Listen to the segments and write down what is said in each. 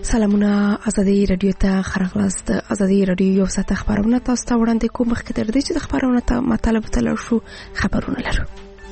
سلامونه ازادي رادیو ته خرغلاست. ازادي رادیو یو ساعت خبرونه تاسو ته وړاندې کوم. مخکې تر دې چې د خبرونه ته مطلب تلل شو خبرونه لرو.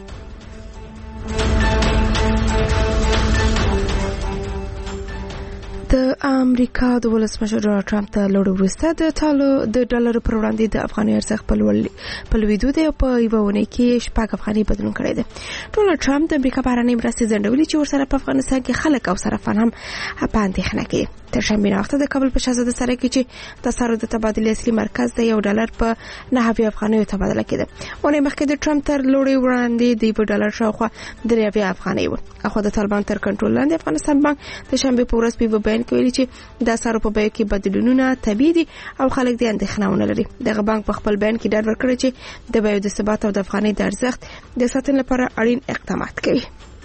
د امریکا د ولسمشر ډونالد ټرمپ ته لوړ وروسته د ډالر پر وړاندې د افغاني ارزښت په لوړېدو دی او په یوه اونۍ کې 6 افغانۍ بدلون کړی دی. ډونالد ټرمپ د امریکا بهرنۍ مرستې ځنډولې چې ورسره په افغانستان کې خلک او صرافان هم په اندېښنه کې دي. تر شنبې وخت د کابل په شاهزاده سرای کې چې د اسعارو د تبادلې اصلي مرکز د $1 په 9 افغانیو تبادله کېده. اونۍ مخکې د ټرمپ تر لوړې وړاندې د $1 شاوخوا 3 افغانۍ و. اخو د طالبان تر کنټرول لاندې افغانستان بانک د شنبې په ورځ په بیان کې ویلي چې د اسعارو په بیه کې بدلونونه طبیعي دي او خلک دې اندېښنه ونه لري. دغه بانک په خپل بیان کې ډاډ ورکړی چې د بیو د ثبات او د افغانۍ د ارزښت د ساتنې لپاره اړین اقدامات کوي.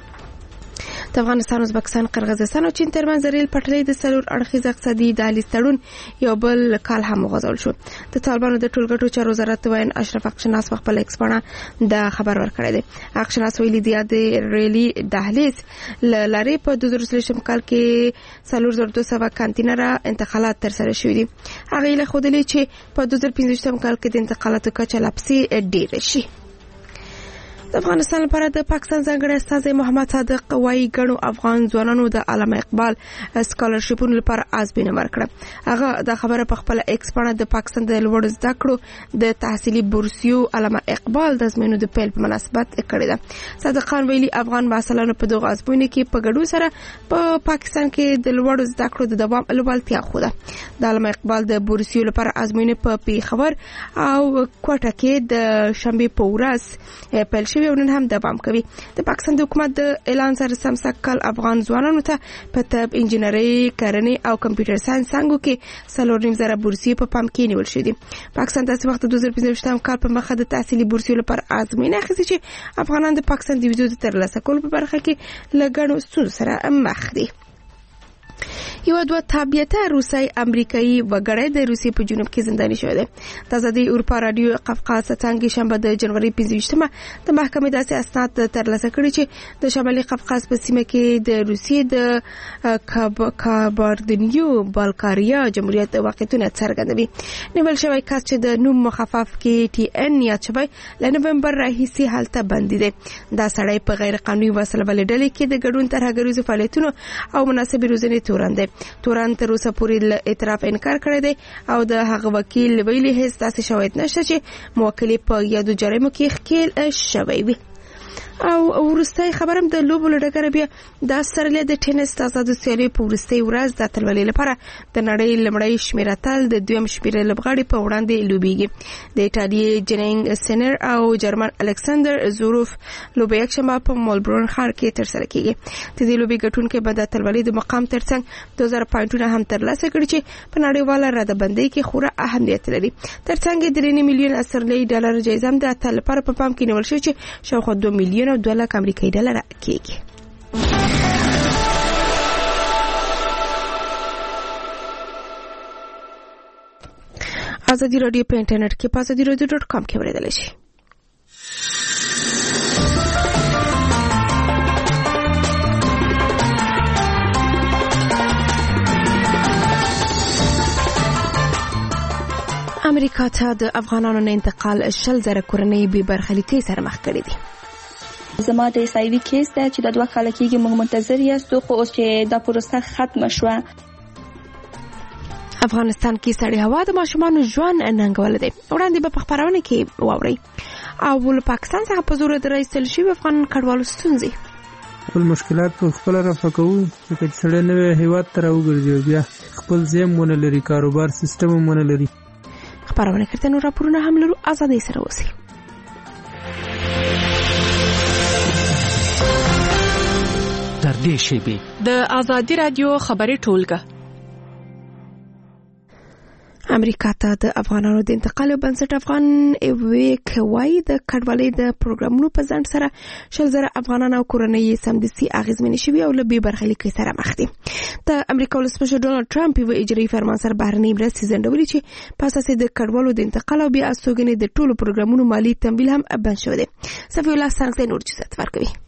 د افغانستان، ازبکستان، قرغیزستان او چین ترمنځ ریل پټلۍ د 4 اړخیز اقتصادي دهلیز تړون یو بل کال هم وغځول شو. د طالبانو د ټولګټو چارو وزارت وین اشرف اقشناس په خپل ایکس باندې د خبر ورکړی دی. اقشناس ویلي دی د ریلی دهلیز لارې په 2023 کال کې 4200 کانتینر انتقالات ترسره شوي دي. هغه له خودلې چې په 2015 کال کې د انتقالاتو کچه لا پسې ډیره شي. د افغانستان لپاره د پاکستان ځانګړی استازی محمد صادق وايي ګڼو افغان ځوانانو د علامه اقبال سکالرشیپونو لپاره ازموینه ورکړه. هغه د خبره په خپل ایکس باندې د پاکستان د لوړ زده کړو د تحصیلي بورسیو علامه اقبال د ازموینو د پیل په مناسبت کړی ده. صادق خان ویلي افغان محصلانو په دغه ازموینه کې په ګډون سره په پاکستان کې د لوړ زده کړو د دوام لوړتیا خوده. د علامه اقبال د بورسیو لپاره ازموینه په پیښور او کوټه کې د شنبې په ورځ پیل شوه او نن هم دوام کوي. د پاکستان د حکومت د اعلان سره سمسک کال افغان ځوانانو ته په طب، انجینري، کرنې او کمپیوټر ساينس څنګه کې 4.5 بورسي په پام کې نیول شوی دي. پاکستان د وخت 2015 کال په مخه د تحصیلي بورسي لپاره ازموینه اخیستې چې افغانان د پاکستان د ویزو ترلاسه کولو په برخه کې لګڼو ستونزو سره مخ دي. یو دوه تابعیت روسي امریکایي وګړی د روسي په جنوب کې زنداني شوی دی. د آزادي اروپا رادیو قفقاز څنګه شنبه د جنوري 25مه د محکمې داسې اسناد ترلاسه کړي چې د شمالي قفقاز په سیمه کې د روسي د کاباردینیو بالکاریا جمهوریت واقعیتونه څرګندوي. نیول شوی کس چې د نوم مخفف کې ټي ان یاد شوی ل نومبر راهیسي حالت بندي دی. دا سړی په غیر قانوني وسله بل ډلې کې د ګډون ترهګریزو فعالیتونو او مناسبې روزنې توران تر اوسه پورې له اعتراف انکار کړی دی او د هغه وکیل ویلي هیڅ داسې شواهد نشته چې موکل په یادو جرایمو کې ښکیل شوی وي. او ورستۍ خبرم د لوبو لړګره بیا د استرالیا د ټینس د آزادو سیالیو په ورستۍ ورځ د اتلولۍ لپاره د نړۍ لمړی شمیره تل د دویم شمیره لوبغاړي په وړاندې لوبېږي. د ایټالیا جنینګ سینر او جرمن الکساندر زوروف لوبه یکشنبه په ملبورن ښار کې ترسره کیږي. د دې لوبې ګټونکي به د اتلولۍ د مقام ترڅنګ 2000 پوینټونه هم ترلاسه کړي چې په نړیواله ردبندۍ کې خورا اهمیت لري. ترڅنګ د 3 میلیون استرالیایي ډالر جایزه هم د اتل لپاره په پام کې نیول شوې چې شاوخوا 2 میلیون $2 امریکایي ډالر کېږي. ازادي رادیو په انټرنیټ کې په azadiradio.com کې اوریدل شي. امریکا ته د افغانانو نه انتقال 10,000 کورنۍ بې برخلیکۍ سره مخ کړي دي. زما د سایوي کیس ده چې د 2 کال کېږي موږ منتظر یاستو، خو اوس چې دا پروسه ختمه شوه. افغانستان کې سړې هوا د ماشومانو ژوند ننګول دي. وړاندې به په خبرونه کې واوري او له پاکستان څخه په زور درایستل شوی افغان کډوالو ستونزې. خپل مشکلات په خپل رفع کوو چې سړی نوې هیواد ته راوګرځي بیا خپل ځیم ونه لري، کاروبار سیستم ونه لري. خبرونه کړه نو راپورونه هم لرو. ازادي سره اوسئ. تر دې شیبې د ازادي رادیو خبري ټولګه. امریکا ته د افغانانو د انتقال بنسټ افغان ویک وای د کډوالۍ د پروګرامونو په ځند سره 10,000 افغانان او کورنۍ سمدستي اغیزمن شوي او له بې برخلیکۍ سره مخ دي. د امریکا ولسمشر ډونالد ټرمپ یو اجرایي فرمان سره بهرنۍ مرستې ځنډولې چې په اساس د کډوالو د انتقال او بیا استوګنې د ټولو پروګرامونو مالی تمویل هم بند شوی دی. صفی الله څنګه نور چیزات ورکوي.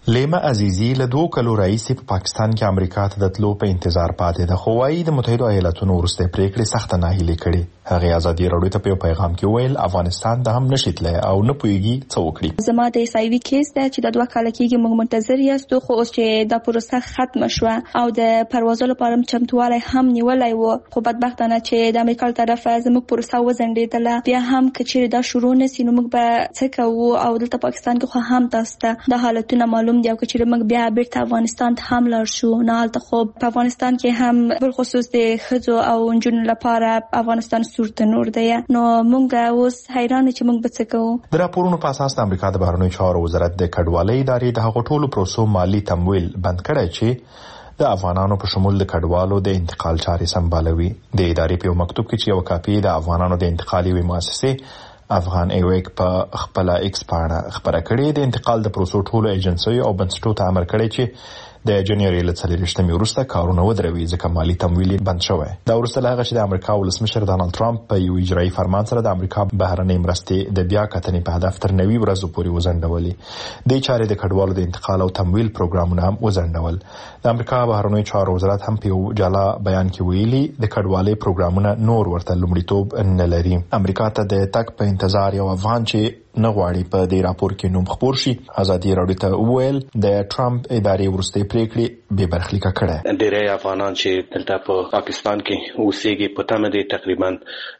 لیما عزیزی له 2 کلو راهیسې په پاکستان کې امریکا ته د تلو په انتظار پاتې ده، خو وايي د متحده ایالاتونو وروستۍ پریکړې سخته ناهیلي کړي. هغه ازادي راډیو ته په پیغام کې ویل افغانستان د هم نشي تللی او نه پوهیږي څه وکړي. زما د ایسایوي کیس ده چې د 2 کال کېږي موږ منتظر یاستو، خو اوس چې دا پروسه ختم شوه او د پروازو لپاره چمتووالی هم نیولای و، خو بدبختانه چې د امریکا له طرفه زموږ پروسه وځنډېدله. بیا هم که چیرې دا شروع نشي نو موږ به څه کوو، او دلته پاکستان کې خو هم تاسو ته د حالتونه معلوم دي، او که چیرې موږ بیا بیرته افغانستان ته هم لاړ شو نه هلته خو په افغانستان کې هم بل خصوص د ښځو او نجونو لپاره افغانستان سور تنور دی. نو موږ اوس حیران چې موږ به څه کوو. د راپورونو په اساس د امریکا د بهرنیو چارو وزارت د کډوالۍ ادارې د هغو ټولو پروسو مالی تمویل بند کړی چې د افغانانو په شمول د کډوالو د انتقال چارې سمبالوي. د ادارې په یو مکتوب کې چې یو کاپي د افغانانو د انتقال یوې مؤسسې افغان ایویک په خپل ایکس پاڼه خبره کړې، د انتقال د پروسو ټولو ایجنسیو او بنسټونو ته امر کړی چې د جنوري له 24 وروسته کارونه ودروي ځکه مالی تمویل بند شوی. دا وروسته له هغه چې د امریکا ولسمشر ډانلډ ټرمپ په یو اجرایي فرمان سره د امریکا بهرنۍ مرستې د بیا کتنې په هدف تر 90 ورځو پورې وځنډولې. د چارې د کډوالو د انتقال او تمویل پروګرامونه هم وځنډول. د امریکا بهرنیو چارو وزارت هم په یو جلا بیان کې ویلي د کډوالۍ پروګرامونه نور ورته لومړیتوب نه لري. امریکا ته د تک په انتظار یو افغان چې نه غواړي په دې راپور کې نوم خپور شي ازادي راډیو ته وویل د ټرمپ ادارې وروستۍ پریکړې بې برخلیکه کړه. ډېری افغانان چې دلته په پاکستان کې اوسېږي په تمه دي تقریبا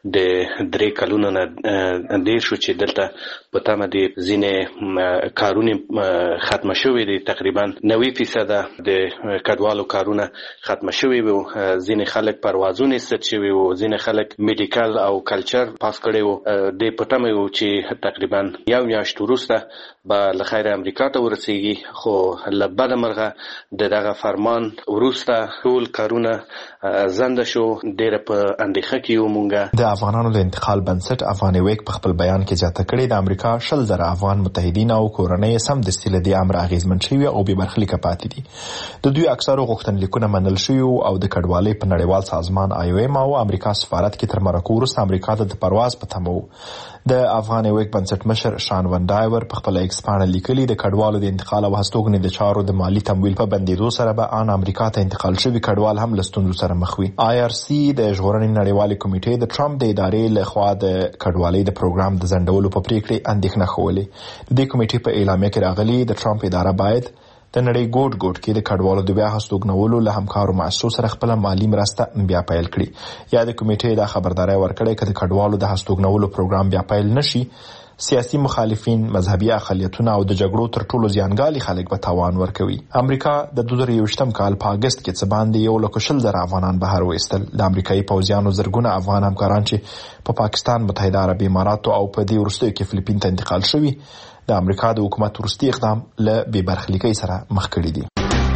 د 3 کلونو نه ډېر شو چې دلته په تمه دي ځینې کارونه ختم شوي دي. تقریبا 90% د کډوالو کارونه ختم شوي وو. ځینې خلک پروازونه ست شوي وو، ځینې خلک میډیکل او کلچر پاس کړي وو. د په تمه وو چې تقریبا یو میاشت وروسته به له خیره امریکا ته ورسیږي، خو له بده مرغه دغه فرمان وروسته ټول کارونه زنده شو. ډېر په اندېښه کې یو مونږه. د افغانانو د انتقال بنسټ افغان ایویک په خپل بیان کې زیاته کړې د امریکا 100,000 افغان متحدین او کورنۍ سم د سیل د امر اغیزمن شوی او بې برخلیکه پاتې دي. د دوی اکثرو غوښتنلیکونه منل شوي او د کډوالۍ په نړیوال سازمان IOM او امریکا سفارت کې تر مرکو وروسته امریکا ته د پرواز په تمه وو. د افغان ایویک بنسټ مشر شان ون ډایور په خپل ایکس پاڼه لیکلي د کډوالو د انتقال او هستوګنې د چارو د مالی تمویل په بندیدو سره به ان امریکا ته انتقال شوي کډوال هم له ستونزو سره مخ وي. IRC د ژغورنې نړیوالې کمیټې د ټرمپ د ادارې له خوا د کډوالۍ د پروګرام د ځنډولو په پریکړې اندېښنه ښولې. د دې کمیټې په اعلامیه کې راغلي د ټرمپ اداره باید د نړۍ ګوټ کې د کډوالو د بیا هستوګنولو له همکارو مؤسسو سره خپل مالی مرسته بیا پیل کړي. یا د کمیټې د خبرداري ورکړې چې د کډوالو د هستوګنولو پروګرام بیا پیل نشي سیاسي مخالفین، مذهبي اقلیتونه او د جګړو تر ټولو زیانګالي خلک به تاوان ورکوي. امریکا د 2021 کال په اگست کې څه باندې 1,40,000 افغانان بهر وایستل. د امریکایي پوځیانو زرګونه افغان همکاران چې په پاکستان، متحده عربي اماراتو او په دې وروستیو کې فلیپین ته انتقال شوي د امریکا د حکومت وروستي اقدام له بې برخلیکۍ سره مخ کړي دي.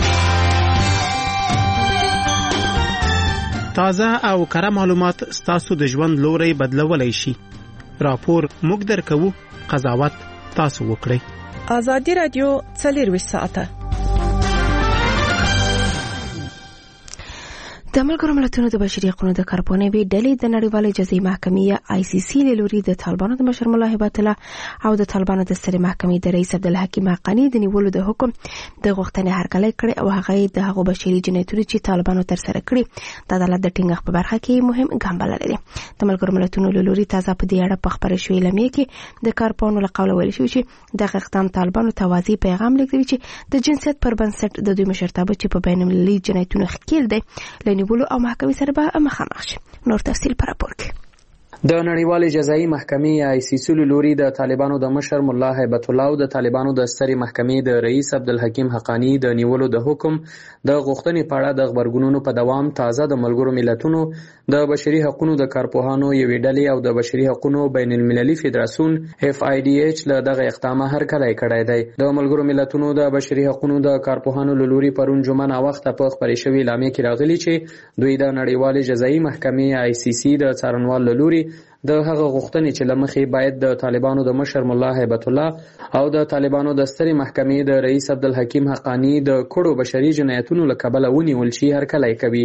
تازه او کره معلومات ستاسو د ژوند لوري بدلولای شي. راپور موږ درکو، قضاوت تاسو وکړئ. ازادي راډیو 24 ساعته د ملګرو ملتونو د بشري حقوقو د کارپونې وی ډلې د نړیوالې جزایي محکمې ICC له لوري د طالبانو د مشر مولا هبت الله او د طالبانو د سترې محکمې د رئیس عبدالحکیم حقانی د نیولو د حکم د غوښتنې هرکلی کړی او هغه د هغو بشري جنایتونو چې طالبانو تر سره کړي د عدالت د ټینګښت په برخه کې مهم ګام بللی دی. د ملګرو ملتونو له لوري تازه په دې اړه په خبره شوې اعلامیه کې د کارپونو له قوله ویل شوي چې دغه اقدام طالبانو ته واضح پیغام لېږدوي چې د جنسیت پر بنسټ د دوی مشرتابه چې په بین المللي جنایتونو ښکیل دی ولو او محکمې سره به مخامخ شي. نور تفصیل پر راپور کې. د نړیوالې جزایي محکمې ICC له لوري د طالبانو د مشر مولا هیبت الله او د طالبانو د سترې محکمې د رئیس عبدالحکیم حقانی د نیولو د حکم د غوښتنې په اړه د خبرګونونو په دوام تازه د ملګرو ملتونو د بشري حقوقو د کارپوهانو یوې ډلې او د بشري حقوقو بین المللي فدراسیون FIDH له دغه اقدام هرکلی کړی دی. د ملګرو ملتونو د بشري حقوقو د کارپوهانو له لوري پرون جمعه ناوخته په خبرې شوې اعلامیه کې راغلي چې دوی د نړیوالې جزایي محکمې ICC د څارنوال له لوري د هغه غوښتنې چې لمخې باید د طالبانو د مشر مولا هیبت الله او د طالبانو د سترې محکمې د رئیس عبدالحکیم حقانی د کړو بشري جنایتونو له کبله ونیول شي هرکلی کوي.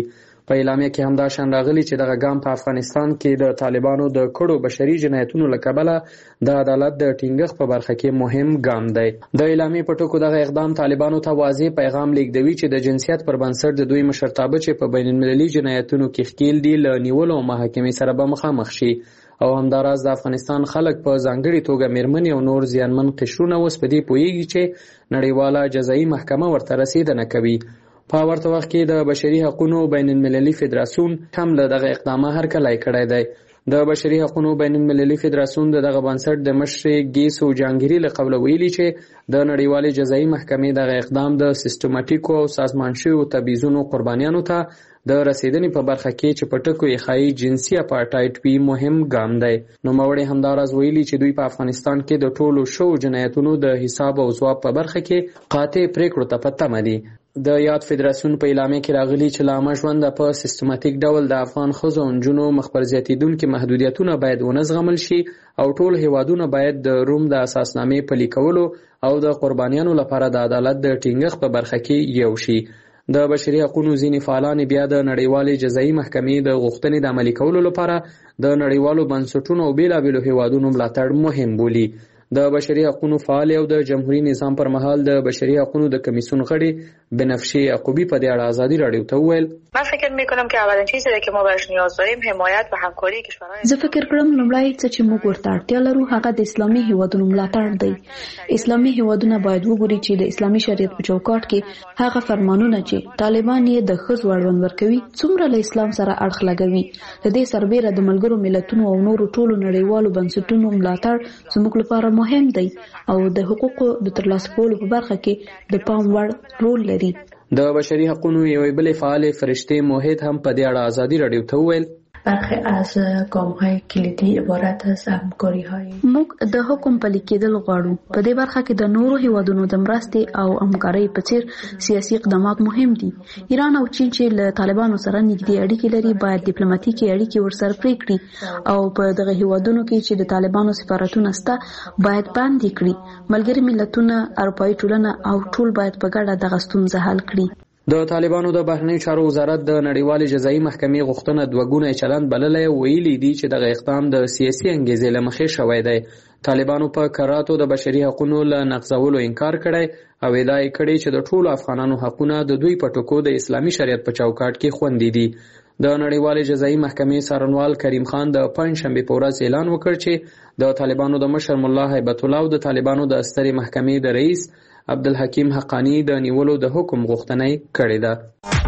په اعلامیه کې همدا شان راغلي چې دغه ګام په افغانستان کې د طالبانو د کړو بشري جنایتونو له کبله د عدالت د ټینګښت په برخه کې مهم ګام دی. د اعلامیې په ټکو دغه اقدام طالبانو ته واضح پیغام لیږدوي چې د جنسیت پر بنسټ د دوی مشرتابه چې په بین المللي جنایتونو کې ښکیل دي له نیولو او محاکمې سره به مخامخ شي او همداراز د افغانستان خلک په ځانګړي توګه میرمنې او نور زیانمن قشرونه اوس په دې پوهیږي چې نړیواله جزایي محکمه ورته رسیدنه کوي. په ورته وخت کې د بشري حقوقو بین المللي فدراسیون هم له دغه اقدامه هرکلی کړی دی. د بشري حقوقو بین المللي فدراسیون دغه بنسټ د مشر ګیسو جانګيري له قبل ویلي چې د نړیوالې جزایي محکمې دغه اقدام د سیستماتیکو او سازمان شویو تبعیضونو قربانیانو ته د رسیدنې په برخه کې چې په ټکو یې ښایي جنسي اپارټایډ وي مهم ګام دی. نوموړي همداراز ویلي چې دوی په افغانستان کې د ټولو شوو جنایتونو د حساب او ځواب په برخه کې قاطع پریکړو ته په تمه دي. د یاد فدراسیون په اعلامیه کې راغلي چې لا مژوند په سیستماتیک ډول د افغان ښځو او نجونو مخبر زیاتیدونکي محدودیتونه باید ونه زغمل شي او ټول هیوادونه باید د روم د اساسنامې پلي کولو او د قربانیانو لپاره د عدالت د ټینګښت په برخه کې یو شي. د بشري حقوقو ځینې فعالان بیا د نړیوالې جزایي محکمې د غوښتنې د عملي کولو لپاره د نړیوالو بنسټونو او بیلابیلو هیوادونو ملاتړ مهم بولي. د بشري حقوقو فعال او د جمهوریت نظام پر مهال د بشري حقوقو د کمیسیون غړي بنفشه یعقوبی په دې اړه آزادی رادیو ته وویل من فکر میکنم که اولین چیزی که ما بهش نیاز داریم حمایت و همکاری کشورهای زه فکر کړم لومړی څه چې موږ ورته اړتیا لرو هغه د اسلامي هیوادونو ملاتړ دی. اسلامي هیوادونه باید وګوري چې د اسلامي شریعت په چوکاټ کې هغه فرمانونه چې طالبان یې د ښځو اړوند ورکوي څومره له اسلام سره اړخ لګوي. د دې سربېره د ملګرو ملتونو او نورو ټولو نړیوالو بنسټونو ملاتړ زموږ لپاره مهم دی او د حقوقو د ترلاسه کولو په برخه کې د پام وړ رول لري. د بشري حقوقو یوې بلې فعالې فرشته موحد هم په دې اړه آزادی رادیو ته وویل برخی از گام‌های کلیدی عبارت از همکاری‌های موږ د حکم پلي کېدل غواړو. په دې برخه کې د نورو هیوادونو د مرستې او همکارۍ په څیر سیاسي اقدامات مهم دي. ایران او چین چې له طالبانو سره نږدې اړیکې لري باید ډیپلوماټیکي اړیکې ورسره پرې کړي او په دغه هیوادونو کې چې د طالبانو سفارتونه شته باید بندي کړي. ملګري ملتونه، اروپایي ټولنه او ټول باید په ګډه دغه ستونزه حل کړي. د طالبانو د بهرنیو چارو وزارت د نړیوالې جزایي محکمې غوښتنه دوه ګونی چلند بللی ویلي دي چې دغه اقدام د سیاسي انګیزې له مخې شوی دی. طالبانو په کراتو د بشري حقوقو له نقضولو انکار کړی او ادعا یې کړې چې د ټولو افغانانو حقونه د دوی په ټکو د اسلامي شریعت په چوکاټ کې خوندي دي. د نړیوالې جزایي محکمې څارنوال کریم خان د پنجشنبې په ورځ اعلان وکړ چې د طالبانو د مشر ملا هیبت الله او د طالبانو د سترې محکمې د رئیس عبدالحکیم حقانی د نیولو د حکم غوښتنه کړې ده.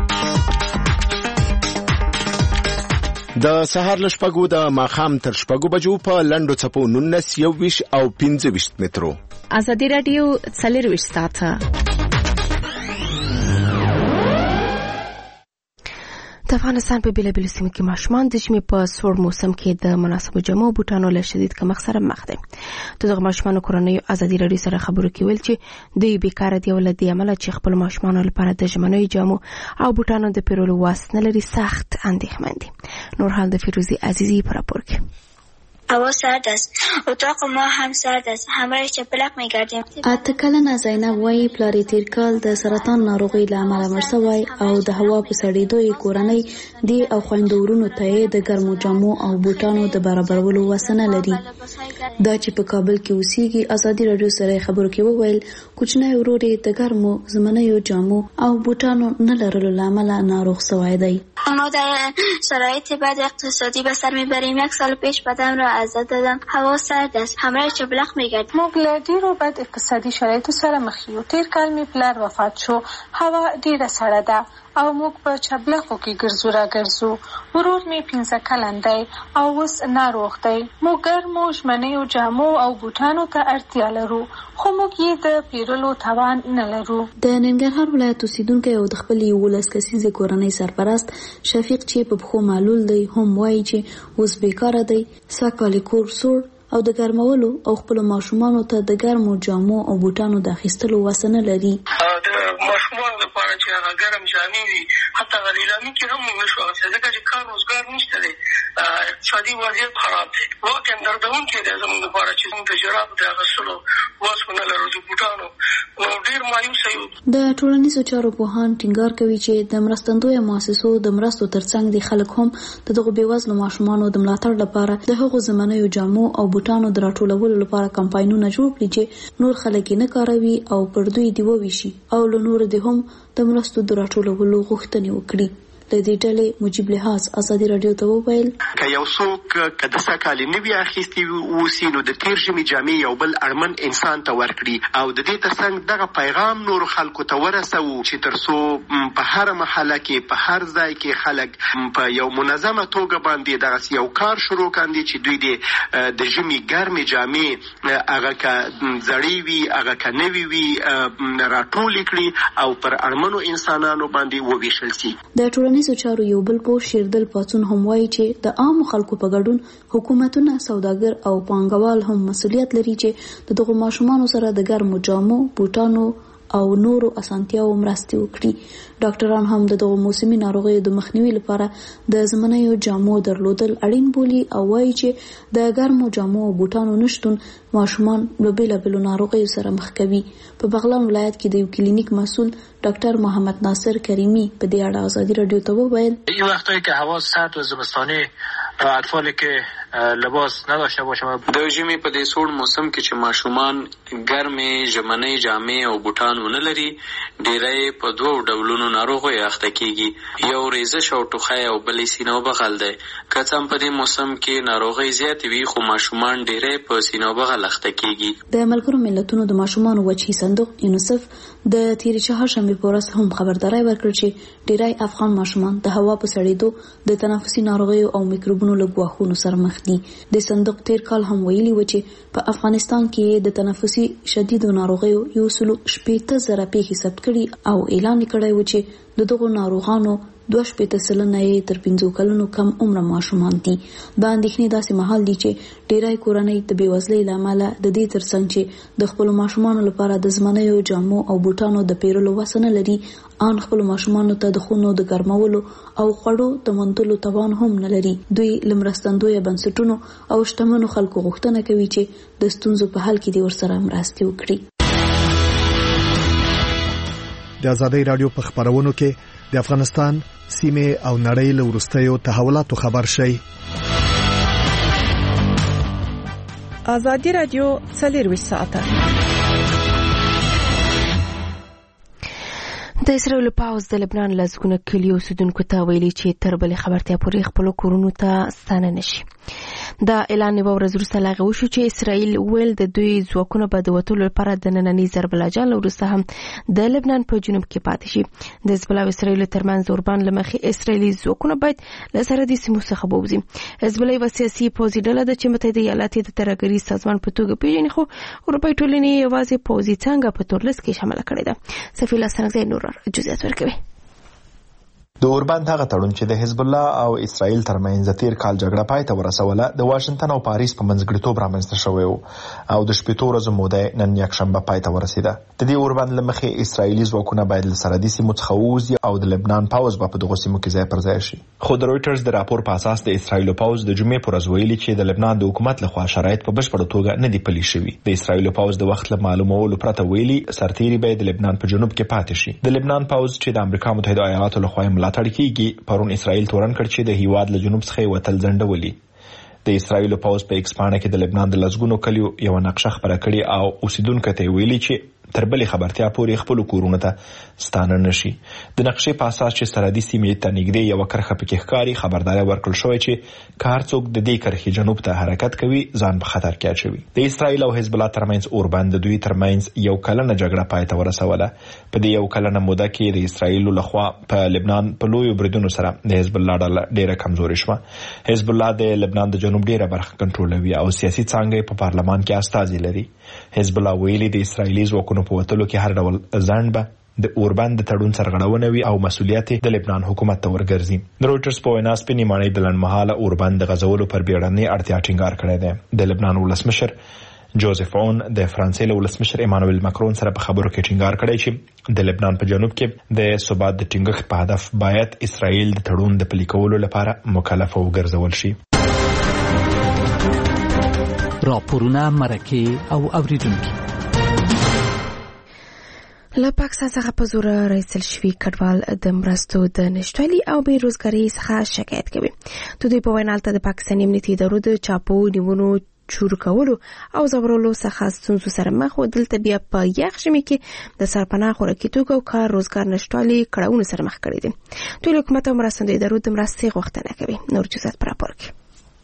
د سهار له شپږو د ماښام تر شپږو بجو په لنډو څپو 19 21 او 25 مترو. ازادي رادیو 24 ساعته د افغانستان په بیلابیلو سیمو کې ماشومان د ژمي په سوړ موسم کې د مناسبو جامو بوټانو له شدید کمښت سره مخ دي. د دغه ماشومانو کورنیو ازادي رادیو سره خبرو کې ویل چې دوی بیکاره دي او له دې امله چې خپل ماشومانو لپاره د ژمنیو جامو او بوټانو د پیرلو واس نه لري سخت اندېښمن دي. نور حال د فیروزی عزیزی په راپور کې. هوا سرد است. اتاق ما هم سرد است. همراه چپلک می‌گردیم. اته کلنه زینب وایي پلار یې تیر کال د سرطان ناروغۍ له امله مړ شوی او د هوا په سړېدو یې کورنۍ دې او خویندو ورونو ته یې د ګرمو جامو او بوټانو د برابرولو وس نه لري. دا چې په کابل کې اوسېږي ازادي رادیو سره خبرو کې وویل کوچنی ورور یې د ګرمو ژمنیو جامو او بوټانو نه لرلو له امله ناروغ شوی دی. ما در شرایط بد اقتصادی به سر میبریم. 1 سال پیش بدم را ازاد دادم. هوا سرد است. همراه چپلق میگردیم. موږ له ډیرو بد اقتصادي شرایطو سره مخ یو. تیر کال می پلار وفات شو. هوا ډیره سړه ده او موږ په چپلقو کې ګرځو را ګرځو. ورور می 15 کلن دی او اوس ناروغ دی. موږ ګرمو ژمنیو جامو او بوټانو ته اړتیا لرو خو موږ یې د پیرلو توان نه لرو. د ننګرهار ولایت اوسیدونکی او د خپلې 11 کسیزې کورنۍ سرپرست شفیق چې په پښو معلول دی هم وایي چې اوس بیکاره دی. سږکال کور سوړ او د ګرمولو او خپل ماشومانو ته د ګرمو جامو او بوټانو د اخیستلو وس نه لري. د ماشومانو لپاره چې هغه ګرم جامې وي حتی هغه لیلامي کې هم موږ نشو اخیستلی ځکه چې کار روزګار نشته دی. اقتصادي وضعیت خراب دی. واقعا دردونکی دی زموږ لپاره چې موږ د جرابو د اخیستلو وس ونه لرو د بوټانو. نو ډېر مایوسه یو. د ټولنیزو چارو پوهان ټینګار کوي چې د مرستندویه مؤسسو د مرستو ترڅنګ د خلک هم د دغو بېوزلو ماشومانو د ملاتړ لپاره د هغو زمنیو جامو او بوټانو د راټولولو لپاره کمپاینونه جوړ کړي چې نور خلک یې نه کاروي او پر دوی دې وویشي او له نورو دې هم د مرستو د راټولولو غوښتنې وکړي. د دې ډلې مجيب لحاظ ازادي رادیو ته وویل که یو څوک که د سکالي نوي اخیستي اوسي نو د تیر ژمي جامې یو بل اړمن انسان ته ورکړي او د دې ترڅنګ دغه پیغام نور خلکو ته ورسوي چې ترڅو په هر محله کې په هر ځای کې خلک په یو منظمه توګه باندې دغه یو کار شروع کاندي چې دوی د ژمي ګرمې جامې هغه که زړې وي هغه که نوي وي راټولې کړي او پر اړمنو انسانانو باندې وویشل شي. د ټولنیزو چارو یو بل پوه شیردل پاتون هم وایي چې د عامو خلکو په ګډون حکومتونه سوداګر او پانګوال هم مسؤلیت لري چې د دغو ماشومانو سره د ګرمو جامو بوټانو او نورو اسانتیاو مرستې وکړي. ډاکټران هم د دغو موسمي ناروغیو د مخنیوي لپاره د زمنیو جامو درلودل اړین بولي او وایي چې د ګرمو جامو او بوټانو نشتون ماشومان له بېلابېلو ناروغیو سره مخ کوي. په بغلان ولایت کې د یو کلینیک مسؤل ډاکټر محمد ناصر کریمی په دې اړه ازادي رادیو ته وویل این وقتایی که هوا سرد و زمستانی اطفالی که لباس نداشته باشه د ژمي په دې سوړ موسم کې چې ماشومان ګرمې ژمنۍ جامې او بوټان ونه لري ډېری په دوو ډولونو ناروغیو اخته کیږي. یو ریزش او ټوخی او بل سینه وبغل دی. که څه هم په دې موسم کې ناروغۍ زیاتې وي خو ماشومان ډېری په سینه وبغل اخته کیږي. د ملګرو ملتونو د ماشومانو وجهي صندوق یونیسف د تیرې چهارشنبې په ورځ هم خبرداری ورکړ چې ډېری افغان ماشومان د هوا په سړېدو د تنفسي ناروغیو او میکروبونو له ګواښونو سره مخ دي. د صندوق تیر کال هم ویلي و چې په افغانستان کې د تنفسي شدیدو ناروغیو 160,000 پیښې ثبت کړي او اعلان کړی و چې د دغو ناروغانو 2% تر 15 کلونو کم عمر ماشومان دي. دا اندېښنې داسې مهال دي چې ډېری کورنۍ د بېوزلۍ له امله د دې ترڅنګ چې د خپلو ماشومانو لپاره د زمنیو جامو او بوټانو د پیرلو وس نه لري ان خپلو ماشومانو ته د خونو د ګرمولو او خوړو د موندلو توان هم نه لري. دوی له مرستندویه بنسټونو او شتمنو خلکو غوښتنه کوي چې د ستونزو په حل کې دې ورسره مرستې وکړي. د ازادۍ رادیو په خبرونو کې د افغانستان سیمه او نړۍ له وروستیو تحولاتو خبر شي. ازادي رادیو 24 ساعته. د اسرائیل پاوز د لبنان لزګونه کلیو اوسیدونکو ته ویلي چې تر بلې خبرتیا پورې خپل کورونو ته ستانه نشي. دا اعلان یو ورځ وروسته لاغه وشو چې اسرائیل ویل د دوی ځواکونه به د وټولو لپاره د نننۍ ضرب العاجل وروسته هم د لبنان په جنوب کې پاتې شي. د حزب الله او اسرائیل ترمنځ اوربان لمخې اسرائیلي ځواکونه باید له سرحدي سیمو څخه ووځي. حزب الله یو سیاسي پوځي ډله ده چې متحده ایالات د ترهګرۍ سازمان په توګه پیژني خو اروپایي ټولنې یوازې پوځي څنګه په تورلس کې شامل کړي ده. سفیر سنگزی نور جزئیات ورکوي. د اوربند هغه تړون چې د حزب الله او اسرائیل ترمنځ تیر کال جګړه پای ته ورسوله د واشنگټن او پاریس په منځګړیتوب رامنځته شوی او د شپږ ورځو موده نن یکشنبه پای ته ورسیده. د دې اوربند لمخې اسرائیلي ځواکونه باید له سرحدي سیمو څخه ووځي او د لبنان پاوز په دغه سیمو کې ځای پر ځای شي. خو د رويټرز د راپور په اساس د اسرائیل پاوز د جمعې پر ورځ ویلي چې د لبنان د حکومت لخوا شرایط په بشپړه توګه نه دي پلي شوي. د اسرائیل پاوز د وخت له معلومولو پرته ویلي سرتیري به د لبنان په جنوب کې پاتې شي. د لبنان پاوز چې د امریکا متحده ایالاتو لخوا ملاتړ کیږي پرون اسرائیل تورن کړ چې د هیواد له جنوب څخه وتل ځنډولي. د اسرائیل پاوز په ایکس پاڼه کې د لبنان د لزګونو کلیو یو نقشه خبره کړې او اوسیدونکو ته ویلي چې تر بلې خبرتیا پورې خپل کورونه ته ستانه نشي. د نقشې په اساس چې سرحدي سیمې ته نږدې یو کرخه پکې ښکاری خبرداري ورکړل شوې چې کار څوک د دې کرخې جنوب ته حرکت کوي ځان په خطر کې اچوي. د اسرائیل او حزب الله ترمنځ اوربند د دوی ترمنځ یو کلنه جګړه پای ته ورسوله. په دې یو کلنه موده کې د اسرائیل لخوا په لبنان په لویو بریدونو سره د حزب الله ډېره کمزوري شوه. حزب الله د لبنان د جنوب ډېره برخه کنټرولوي او سیاسي څانګې په پارلمان کې استازي لري. حزب الله ویلي د اسرائیلي ځواکونو په وتلو کې هر ډول ځنډ به د اوربند تړون سرغړونه وي او مسؤلیت د لبنان حکومت ته ورګرځي. د رويټرز په وینا سپینې ماڼۍ د لنډمهاله اوربند د غزولو پر بیړنۍ اړتیا ټینګار کړی دی. د لبنان ولسمشر جوزف اون د فرانسې له ولسمشر ایمانوئل ماکرون سره په خبرو کې ټینګار کړی چې د لبنان په جنوب کې د ثبات د ټینګښت په هدف باید اسرائیل د تړون د پلي کولو لپاره مکلف وګرځول شي. راپورونه مرکه او اوریدونکو له پاکستان څخه په زور راایستل شوي کډوال د مرستو د نشتوالي او بېروزګارۍ څخه شکایت کوي. د دوی په وینا هلته د پاکستاني امنیتي ادارو د چاپو نیونو چور کولو او زبرولو څخه ستونزو سره مخ و. دلته بیا په یخ ژمي کې د سرپناه خوراکي توکو او کار روزګار نشتوالي کړاوونو سره مخ کړي دي. دوی له حکومت او مرستندویه ادارو د مرستې غوښتنه کوي. نور جزئیات په راپور کې.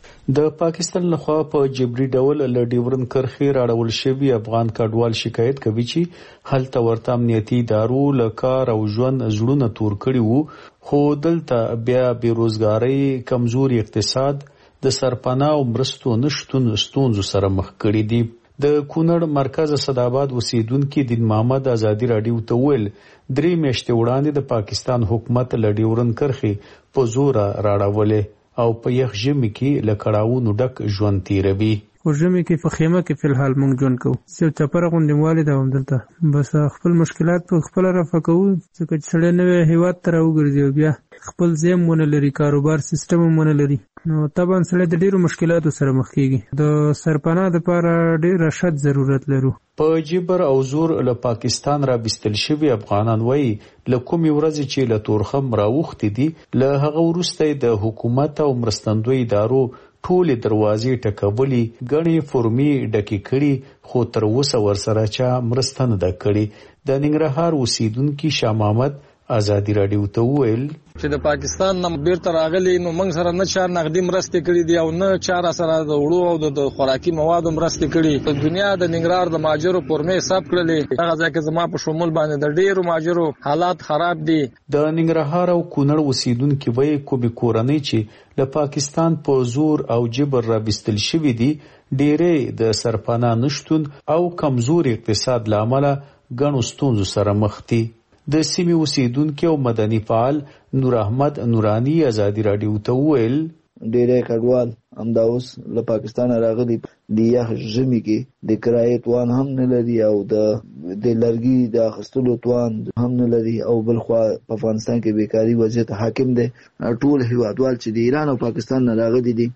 د پاکستان لخوا په جبري ډول له ډیورن کرښې راړول شوي افغان کډوال شکایت کوي چې هلته ورته امنیتي ادارو له کار او ژوند زړونه تور کړي وو، خو دلته بیا بېروزګارۍ، کمزوري اقتصاد، د سرپناه او مرستو نشتون ستونزو سره مخ کړي دي. د کونړ مرکز اسداباد اوسیدونکي دین محمد ازادي راډیو ته وویل 3 میاشتې وړاندې د پاکستان حکومت له ډیورن کرښې په زوره راړولې او په یخ ژمي کې له کړاوونو ډک ژوند تیروي. خو ژمي کې په خیمه کې فلحال موږ ژوند کوو. یو چپره غوندې والي ده همدلته، بس خپل مشکلات په خپله رفع کوو، ځکه چې سړی نوی هېواد ته راوګرځي او بیا خپل ځای هم ونه لري، کاروبار سیستم هم ونه لري، نو طبعا سړی د ډېرو مشکلاتو سره مخ کېږي. د سرپناه دپاره ډېر رشد ضرورت لرو. په جبر او زور له پاکستان را بستل شوي افغانان وایي له کومې ورځې چې له تورخم راوختي دي له هغه وروسته د حکومت او مرستندویه ادارو ټولې دروازې ټکولې، ګڼې فورمې ډکې کړي، خو تر اوسه ورسره چا مرسته نه ده کړې. د ننګرهار اوسیدونکي شاه محمد ازادي راډیو ته وویل چې د پاکستان نه بیرته راغلي نو موږ سره نه چا نقدي مرستې کړي دي او نه چا سره د وړو او د خوراکي موادو مرستې کړي. د دنیا د ننګرهار د ماجرو فورمې حساب کړلې، هغه ځای کې زما په شمول باندې د ډېرو ماجرو حالات خراب دي. د ننګرهار او کونړ اوسیدونکي وایي کومې کورنۍ چې له پاکستان په زور او جبر را بستل شوي دي ډېرې د سرپناه نشتون او کمزوري اقتصاد له امله ګڼو ستونزو سره مخ دي. د سیمې اوسیدونکي او مدني فعال نور احمد نورانی ازادي راډیو ته وویل ډېری کډوال همدا اوس له پاکستان راغلي د یخ ژمي کې د کرایې توان هم نه لري او د لرګي د اخیستلو توان هم نه لري، او بلخوا په افغانستان کې بیکاري وضعیت حاکم دی. ټول هیوادوال چې د ایران او پاکستان نه راغلي دي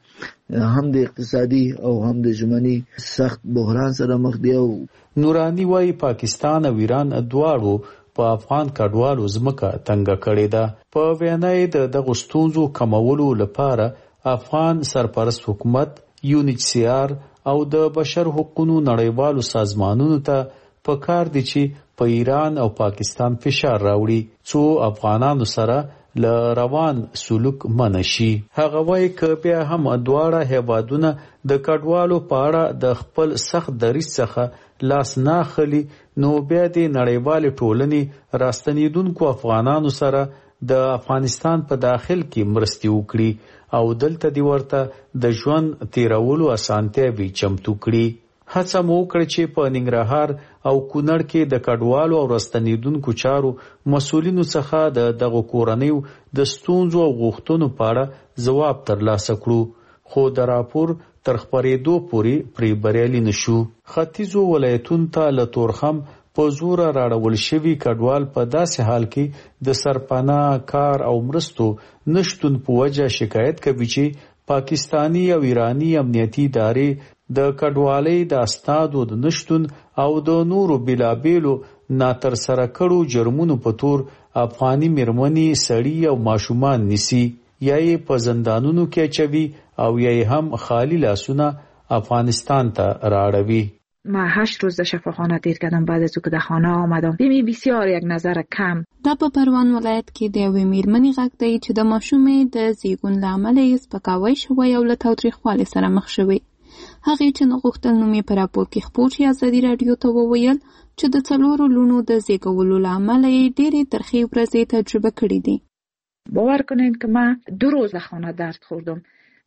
هم د اقتصادي او هم د ژمني سخت بحران سره مخ دي. او نورانی وايي پاکستان او ایران دواړو په افغان کډوالو ځمکه تنګه کړې ده. په وینا یې د دغو ستونزو کمولو لپاره افغان سرپرست حکومت، UNHCR او د بشر حقوقو نړیوالو سازمانونو ته پکار دي چې په ایران او پاکستان فشار راوړي څو افغانانو سره له روان سلوک منع شي. هغه وایي که بیا هم دواړه هیوادونه د کډوالو په اړه د خپل سخت دریځ څخه لاس نه اخلي نو بیا د نړیوالې ټولنې راستنېدونکو افغانانو سره د افغانستان په داخل کې مرستې وکړي او دلته دی ورته د ژوند تیرولو اسانتیاوې چمتو کړي. هڅه مو وکړه چې په ننګرهار او کونړ کې د کډوالو او راستنېدونکو چارو مسؤلینو څخه د دغو کورنیو د ستونزو او غوښتنو په اړه ځواب ترلاسه کړو، خو د راپور تر خپرېدو پورې پرې بریالي نشو. ختیځو ولایتونو ته له تورخم په زوره راړول شوي کډوال په داسې حال کې د سرپناه، کار او مرستو نشتون په وجه شکایت کوي چې پاکستانی او ایرانی امنیتي ادارې د کډوالۍ د اسنادو د نشتون او د نورو بېلابېلو ناترسره کړو جرمونو په تور افغاني میرمنې، سړي او ماشومان نیسي، یا یې په زندانونو کې اچوي او یا یې هم خالی لاسونه افغانستان ته راړوي. من 8 روز در شفاخانه دیر کردم بعد از که در خانه آمدم. ببین بسیار یک نظر کم. دا په پروان ولایت کې د یوې میرمنې غږ دی چې د ماشومې د زیږون له امله یې سپکاوی شوی او له تاوتریخوالي سره مخ شوی. هغې چې نه غوښتل نوم یې په راپور کې خپور شي ازادي راډیو ته وویل چې د 4 لونو د زیږولو له امله یې ډېرې ترخې ورځې تجربه کړې دي. باور کنید که من 2 روز در خانه درد خوردم.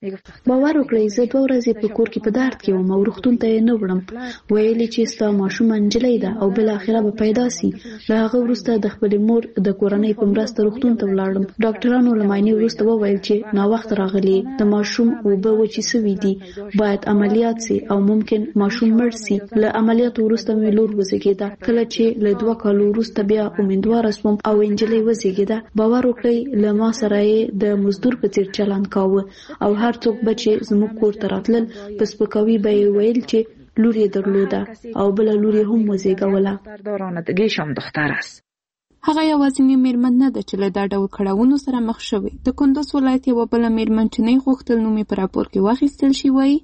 باور وکړئ زه 2 ورځې په کور کې په درد کې وم او روغتون ته یې نه وړم. ویلي چې ستا ماشومه نجلۍ ده او بل اخره به پیدا سي. له هغه وروسته د خپلې مور د کورنۍ په مرسته روغتون ته ولاړم. ډاکټرانو له معاینې وروسته وویل چې ناوخته راغلي، د ماشوم اوبه وچې سوي دي، باید عملیات سي او ممکن ماشوم مړ سي. له عملیاتو وروسته مې لور وزېږېده. کله چې له 2 کالو وروسته بیا امیندواره سوم او نجلۍ وزېږېده. باور وکړئ له ما سره یې د مزدور په څېر چلند کاوه او هر څوک به چې زموږ کور ته راتلل په سپکاوي به یې ویل چې لور یې درلوده او بل لور یې هم وزیږوله. دارندگیشان دختر است. هغه یوازینی میرمن نه ده چې له دا ډول کړاوونو سره مخ شوې. د کندوز ولایت یوه بله میرمن چې نه یې غوښتل نوم یې په راپور کې واخیستل شي وایي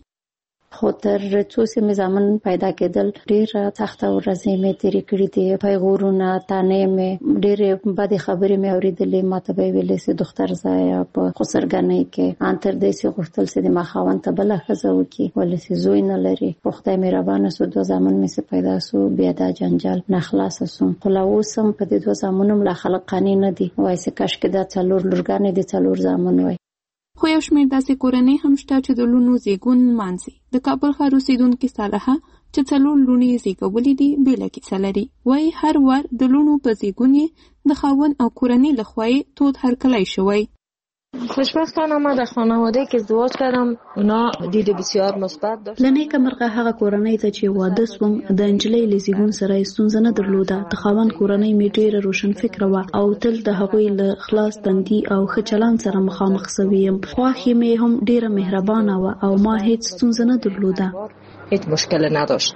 خو تر څو سیمې زامن پیدا کېدل ډېره سخته ورځې مې تېرې کړې دي. پیغورونه، طعنې مې، ډېرې بدې خبرې مې اورېدلې. ماته به یې ویلې چې دختر ځایه په خسرګنۍ کې ان تر دې چې غوښتل چې د ما خاوند ته بله ښځه وکړي ولې چې زوی نه لري. خو خدای مهربانه شو 2 زامن مې چې پیدا شو بیا دا جنجال نه خلاصه شوم. خو لا اوس هم په دې 2 زامنو لا خلک قانع نه دي. وایي چې کاشکې دا 4 لورګانې دي 4 زامن وای. خو یو شمېر داسې کورنۍ هم شته چې د لوڼو زیږون نمانځي. د کابل ښار اوسېدونکې صالحه چې 4 لوڼې یې زیږولې دي بېله کیسه لري. وایي هر وار د لوڼو په زیږون یې د خاوند او کورنۍ لخوا یې تود هرکلی شوی. خوشبختانه ما در خانواده که ازدواج کردم اونا دید بسیار مثبت داشت. لنی کمرغه هغه کورنۍ ته چې واده سوم د انجلۍ له زیږون سره ستونزه نه درلوده. د خاوند کورنۍ مې ډېره روشن فکره وه او تل د هغوی له خلاص تندي او ښه چلند سره مخامخ سوی یم. خواښې مې هم ډېره مهربانه وه او ما هیڅ ستونزه نه درلوده. هیڅ مشکل نداشت.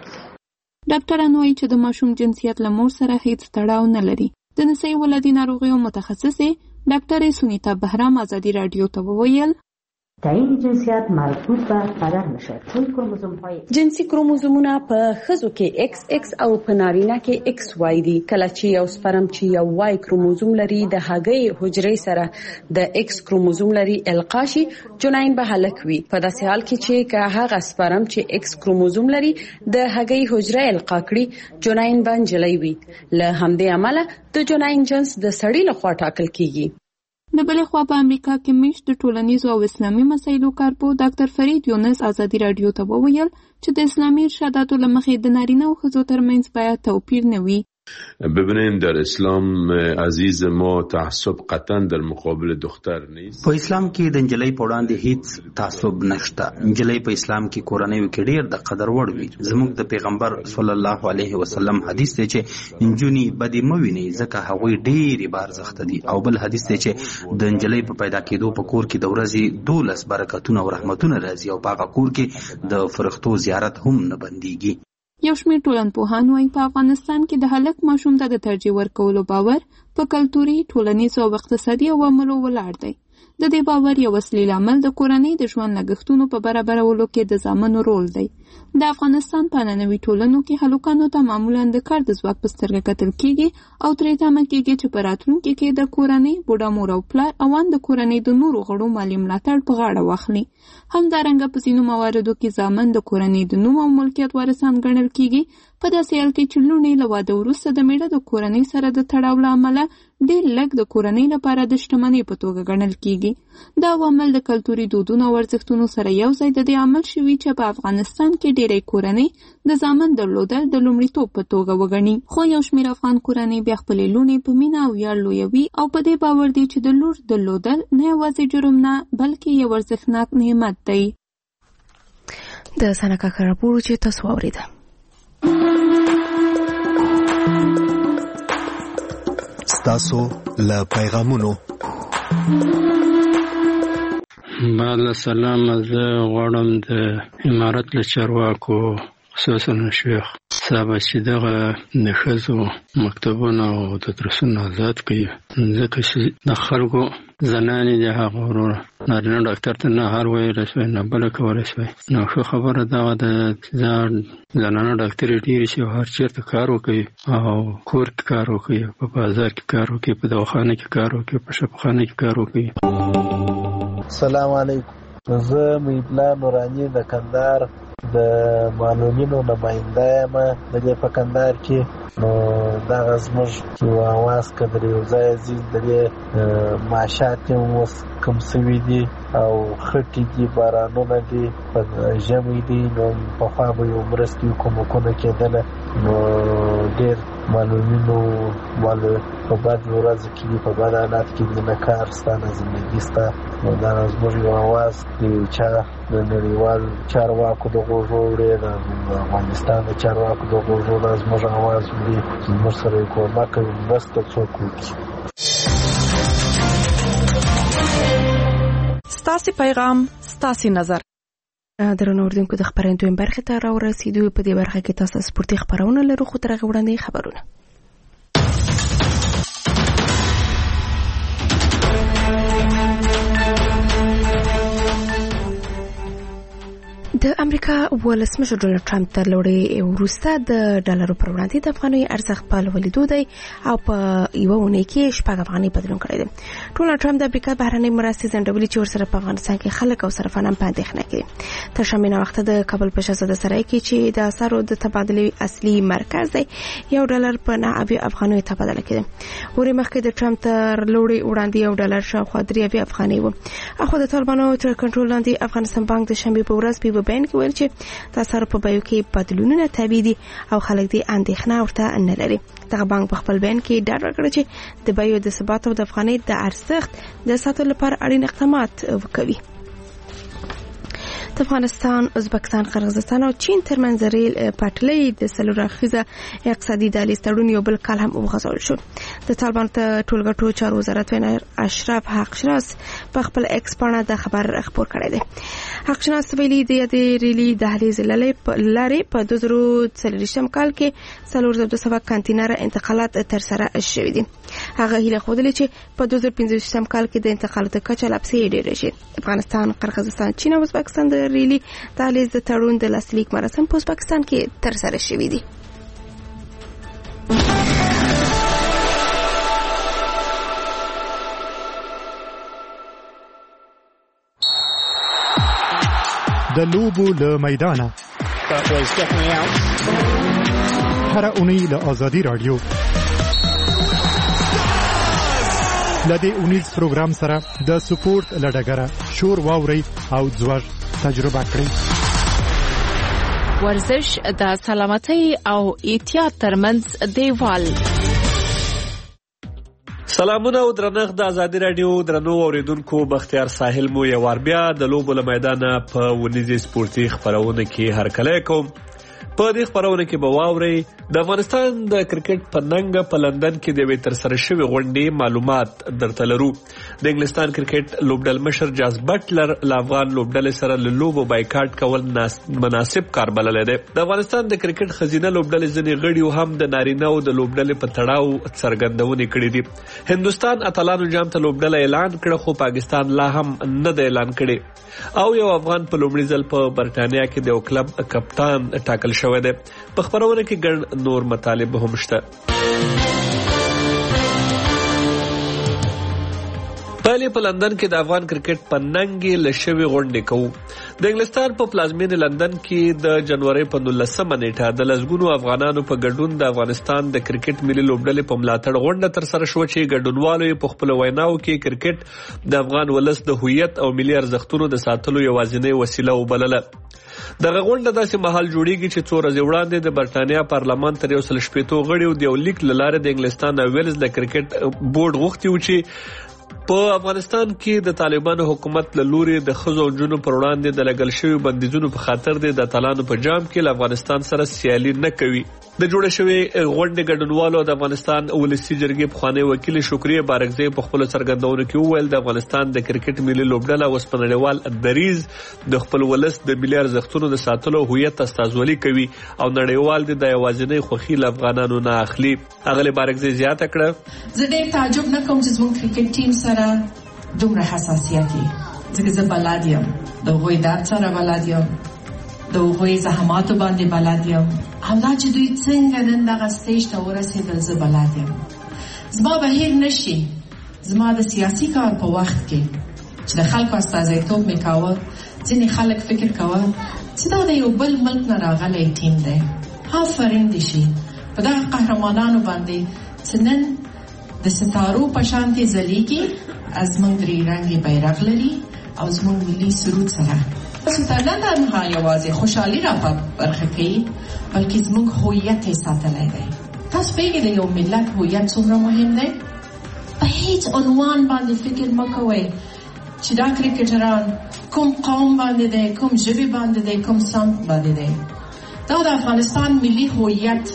ډاکټران وایي چې د ماشوم جنسیت له مور سره هیڅ تړاو نه لري. د نسایي ولادي ناروغیو متخصصې ډاکټر سونیتا بهرام ازادي رادیو ته وویل تعیین جنسیت مربوط به بدن میشه چون کروموزوم‌های جنسي کروموزومونه په ښځو کې XX او په نارینه کې XY دي. کله چې یو سپرم چې یو Y کروموزوم لري د هغې حجرې سره د X کروموزوم لري القا شي جنین به هلک وي. په داسې حال کې چې هغه سپرم چې X کروموزوم لري د هغې حجره القا کړي جنین به نجلۍ وي. له همدې امله د جنین جنس د سړي لخوا ټاکل کیږي. د بلې خوا په امریکا کې میشت د ټولنیزو او اسلامي مسایلو کارپو ډاکټر فرید یونس ازادي رادیو ته وویل چې د اسلامي ارشاداتو له مخې د نارینه او ښځو ترمنځ باید توپیر نه وي. ببینید در اسلام عزیز ما تعصب قطعا در مقابل دختر نیست. په اسلام کې د انجلۍ په وړاندې هیڅ تعصب نشته. انجلۍ په اسلام کې کورنۍ کې ډېر د قدر وړ وي. زموږ د پیغمبر صلی الله علیه وسلم حدیث دی چې انجونی بدی مویني ځکه هغوی ډېر بار زخت دي. او بل حدیث دی چې د انجلۍ په پیدا کېدو په کور کې د ورځې 12 برکتونه او رحمتونه راځي او په هغه کور کې د فرښتو زیارت هم نه بنديږي. یو شمېر ټولنپوهان وایي په افغانستان کې د هلک ماشوم ته د ترجیح ورکولو باور په کلتوري، ټولنیزو او اقتصادي عواملو ولاړ دی. د دې باور یو اصلي لامل د کورنۍ د ژوند لګښتونو په برابرولو کې د زامنو رول دی. د افغانستان په نننوي ټولنو کې هلکانو ته معمولا د کار د ځواک په سترګه کتل کیږي او ترې تمه کیږي چې په راتلونکي کې د کورنۍ بوډا مور او پلار او د کورنۍ د نورو غړو مالي ملاتړ په غاړه واخلي. همدارنګه په ځینو مواردو کې زامن د کورنۍ د نوم او ملکیت وارثان ګڼل کیږي. په داسې حال کې چې لوڼې له واده وروسته د میړه د کورنۍ سره د تړاو له امله ډېر لږ د کورنۍ لپاره د شتمنۍ په توګه ګڼل کیږي. دا عوامل د کلتوري دودونو او ارزښتونو سره یو ځای د دې عامل شوي چې په افغانستان کې ډېری کورنۍ د زامن درلودل د لومړیتوب په توګه وګڼي. خو یو شمېر افغان کورنۍ بیا خپلې لوڼې په مینه او ویاړ لویوي او په دې باور دي چې د لور درلودل نه یوازې جرم نه بلکې یو ارزښتناک نعمت دی. د سنه کاکا راپور چې تاسو واورېده ستاسو له پیغامونو بعد سلام. زه غواړم د امارت له چارواکو خصوصا شیخ صاحب چې دغه د ښځو مکتبونه او تدریسونه آزاد کړي ځکه چې د خلکو زنانې د هغه ورور نارینه ډاکټر ته نه هر ویلی شوی نه بله کولی شوی. نو ښه خبره دغه ده چې زنانه ډاکټرې ډېرې شي او هر چېرته کار وکوي او کور کې کار وکوي، په بازار کې کار وکوي، په دواخانه کې کار وکوي، په شفاخانه کې کار وکوي. سلام علیکم. زه محیبالله نوراني د کندهار د معلولینو نماینده یم د دې په کندهار کې. نو دغه زموږ یو اواز که در یو ځای ځي د دې معاشات یې اوس کم سوي دي او خټې دي، بارانونه دي، په ژمی دي. نو پخوا به یو مرستې کومکونه کېدله نو ډېر معلولینو په بد ورځو کې دي، په بد حالات کې دي، نه کار سته نه زندګي سته. نو دا زموږ یو اواز د یو چا د نړیوال چارواکو د غوږو وړې د افغانستان د چارواکو د غوږو دا زموږ اواز وړي چې زموږ سره یې کومک کوي، مرسته څوک وکړي. ستاسې پیغام ستاسې نظر. درنو اوریدونکو د خبرونې دویم برخه ته راورسېدو. په دې برخه کې تاسو سپورتي خبرونه لرو، خو تر هغه وړاندې خبرونه. د امریکا ولسمشر ډونالد ټرمپ تر لوړې وروسته د ډالرو پر وړاندې د افغانۍ ارزښت په لوړېدو دی او په یوه اونۍ کې 6 افغانۍ بدلون کړی دی. ډونالد ټرمپ د امریکا بهرنۍ مرستې ځنډولې چې ورسره په افغانستان کې خلک او صرافان په اندېښنه کې. تر شامل وخت د کابل په شهزاده سرای کې چې د اسعارو د تبادلې اصلي مرکز دی $1 په 9 افغانیو تبادله کېده. ورې مخکې د ټرمپ تر لوړې وړاندې $1 شاوخوا 3 افغانۍ و. اخو د طالبانو تر کنټرول لاندې افغانستان بانک د شنبې په ورځ په بیان کې ویل چې د اسعارو په بیو کې بدلونونه طبیعي دي او خلک دې اندېښنه ورته نه لري. دغه بانک په خپل بیان کې ډاډ ورکړ چې د بیو د ثبات او د افغانۍ د ارزښت د ساتلو لپاره اړین اقدامات وکوي. د افغانستان، ازبکستان، قرغیزستان او چین ترمنځ ریل پټلۍ د څلور اړخیزه اقتصادي دهلیز تړون یو بل کال هم وغځول شو. د طالبان ته ټولګټو چارو وزارت وزیر اشرف حقشناس په خپل ایکس باندې د خبر خبر کړی دی. حقشناس ویلي دی د ریلي دهلیز لارې په 2023 کال کې 4200 کانتینر انتقالات تر سره شوي دي. هغه هیله خوده چې په 2025 کال کې د انتقالاتو کچه لا پسې ډیره شي. افغانستان، قرغیزستان، چین او ازبکستان د ریلي دهلیز د تړون د لاسلیک مراسم په ازبکستان کې تر سره شوي دي. د لوبو له میدانه هر اونۍ له آزادي رادیو لدې اونیز پروګرام سره د سپورت لډګره شور واوري او ځوړ تجربه کړئ. ورزش د سلامتۍ او احتیاط ترمنځ دیوال. سلامونه او درنښت د آزادي رادیو درنو اوریدونکو، بختیار ساحل مو یو وار بیا د لوبو له میدانه په ونیزي سپورتي خبرونه کې هرکلی کوم. په دې خبرونه کې به واورئ د افغانستان د کرکټ په ننګ په لندن کې د وې تر سره شوی غونډې معلومات درته لرو. د انګلستان کرکټ لوبډل مشر جاز بټلر ل افغان لوبډل سره له لوبو بایکاټ کول مناسب کار بللی دی. د افغانستان د کرکټ خزینه لوبډل ځینې غړي هم د نارینه او د لوبډل په تړاو څرګندونې کړې دي. هندستان اتلانو جام ته لوبډل اعلان کړ، خو پاکستان لا هم نه دی اعلان کړی او یو افغان په لومړي ځل په برټانیا کې د یو کلب کپتان ټاکل شوی دی. په خبرونه کې ګڼ نور مطالب هم شته. پهلې په لندن کې د افغان کرکټ په ننګ له شوی غونډې کوو. د انګلستان په پلازمینه لندن کې د جنوري په 19 نیټه د لسګونو افغانانو په ګډون د افغانستان د کرکټ ملي لوبډلې په ملاتړ غونډه تر سره شو چې ګډونوالو په خپل ویناو کې کرکټ د افغان ولس د هویت او ملي ارزښتونو د ساتلو یوازینی وسیله وبلله. دغه غونډه داسې مهال جوړیږي چې څو ورځې وړاندې د برټانیا پارلمان تر 180 غړیو د یو لیک له لارې د انګلستان او ویلز د کرکټ بورډ غوښتي و چې په افغانستان کې د طالبانو حکومت له لوري د ښځو او نجونو پر وړاندې د لګل شویو بندیزونو په خاطر د اتلانو په جام کې له افغانستان سره سیالي نه کوي. د جوړه شوی غونډې ګډونوالو د افغانستان ولسی جرګې پخوانی وکیل شکریه بارکزی په خپل څرګندونو کې وویل د افغانستان د کرکټ ملي لوبډله اوس په نړیوال دریز د خپل ولس د ملي ارزښتونو د ساتلو هویت استازولي کوي او نړیوال د یوازینۍ خوښي له افغانانو نه اخلي. اغلی بارکزی زیاته کړه، زه ډېر تعجب نه کوم چې زموږ کرکټ ټیم سره دومره حساسیت وي، ځکه زه بلد یم، د هغوی درد سره بلد یم، د هغوی زحماتو باندې بلد یم، او دا چې دوی څنګه نن دغه سټیج ته ورسېدل زه بلد یم. زما به هیر نشي زما د سیاسي کار په وخت کې چې د خلکو استازیتوب مې کاوه، ځینې خلک فکر کوه چې دا د یو بل ملک نه راغلی ټیم دی. آفرین دې شي په دغه قهرمانانو باندې چې نن د ستارو په شانتې ځلیږي، زموږ درې رنګې بیرغ لري او زموږ ملي سرود سره تاسو ته نه تنها یوازې خوشحالي را برخه کوي، بلکې زموږ هویت یې ساتلی دی. تاسو پوهېږئ د یو ملت هویت څومره مهم دی؟ په هیڅ عنوان باندې فکر مه کوئ چې دا کرکټران کوم قوم باندې دی، کوم ژبې باندې دی، کوم سمت باندې دی. دا د افغانستان ملي هویت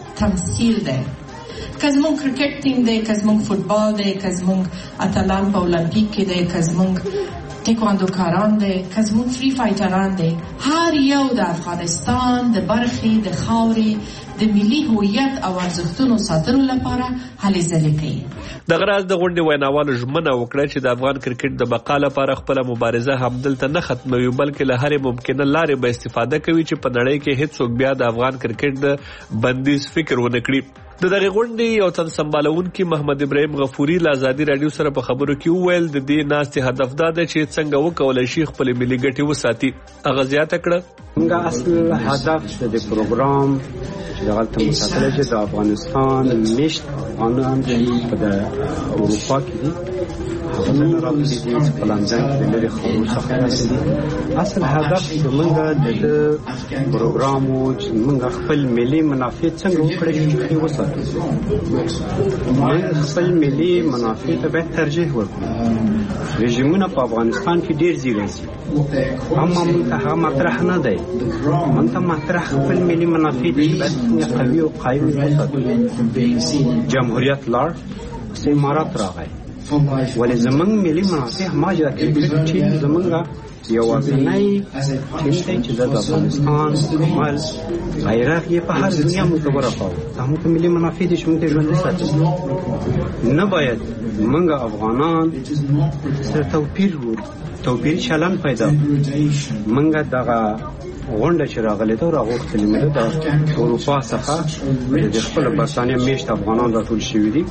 تمثیل دی. که زموږ کرکټ ټیم دی، که زموږ فوټبال دی، که زموږ اتلان په اولمپیک کې دی، که زموږ تکواندوکاران دی که زمون فری فایټران دی هر یو د افغانستان د برخې د خاورې د ملي هویت او ارزښتونو ساتلو لپاره هلې ځلې کوي. دغه راز د غونډې ویناوالو ژمنه وکړه چې د افغان کرکټ د بقا لپاره خپله مبارزه همدلته نه ختموي بلکې له هرې ممکنه لارې به استفاده کوي چې په نړۍ کې هیڅوک بیا د افغان کرکټ د بندیز فکر ونه کړي. د دغه غونډې یو تن سمبالونکي محمد ابراهیم غفوري له ازادي راډیو سره په خبرو کې وویل د دې ناستې هدف دا دی چې څنګه وکولای شي خپل ملي ګټې وساتي. هغه زیاته کړه موږ اصل هدف د پروګرام چې دغلته مسافر چې د افغانستان میشت افغانان په اروپا کې دي هغه نه راغلي دي چې په لندن کې د لري خبرو څخه راځي. اصل هدف زموږ د پروګرام چې موږ خپل ملي منافع څنګه وکړو چې وساتو. موږ خپل ملي منافع ته باید ترجیح ورکړو. رژیمونه په افغانستان کې ډیر زیږي اما موږ ته هغه مطرح نه دی. موږ ته مطرح خپل ملي منافع چې باید قوي او قایم وساتو. جمهوریت لار امارات راغی ولې زمونږ ملي منافع ماجرا کې چې زمونږ یوازینی ټیم چې د افغانستان مال غیرت یې په هر دنیا متبره پاو زموږ ملي منافع دي چې موږ ته ژوندي ساتي. نه باید موږ افغانان سره توپیر چلن پیدا موږ دغه غونډه چې راغلې ده راغوښتلې مې ده د اروپا څخه د خپل برتانیا میشت افغانان راټول شوي دي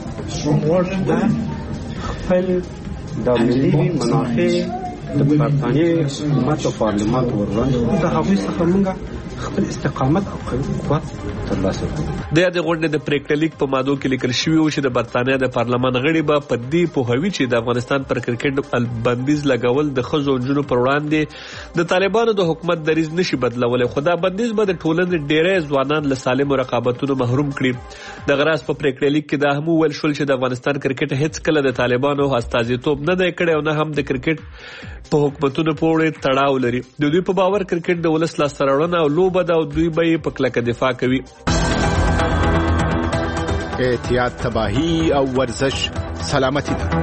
خپل د ملي منافع د برتانیې حکومت او پارلمان وړاندې د هغوی څخه موږ خپل استقامت او قوت ترلاسه کړو. د یادې غونډې د پریکړه لیک په مادو کې لیکل شوي و چې د برتانیا د پارلمان غړي به په دې پوهوي چې د افغانستان پر کرکټ بندیز لګول د ښځو او نجونو پر وړاندې د طالبانو د حکومت دریځ نشي بدلولی خو دا بندیز به د ټولنې ډیری ځوانان له سالمو رقابتونو محروم کړي. دغه راز په پریکړه لیک کې دا هم وویل شول چې د افغانستان کرکټ هیڅ کله د طالبانو استازیتوب نه دی کړی او نه هم د کرکټ په حکومتونو پورې تړاو لري. د دوی په باور کرکټ د ولس لاسته راوړنه او لوبه ده او دوی به یې په کلکه دفاع کوي. احتیاط تباهی او ورزش سلامتی ده.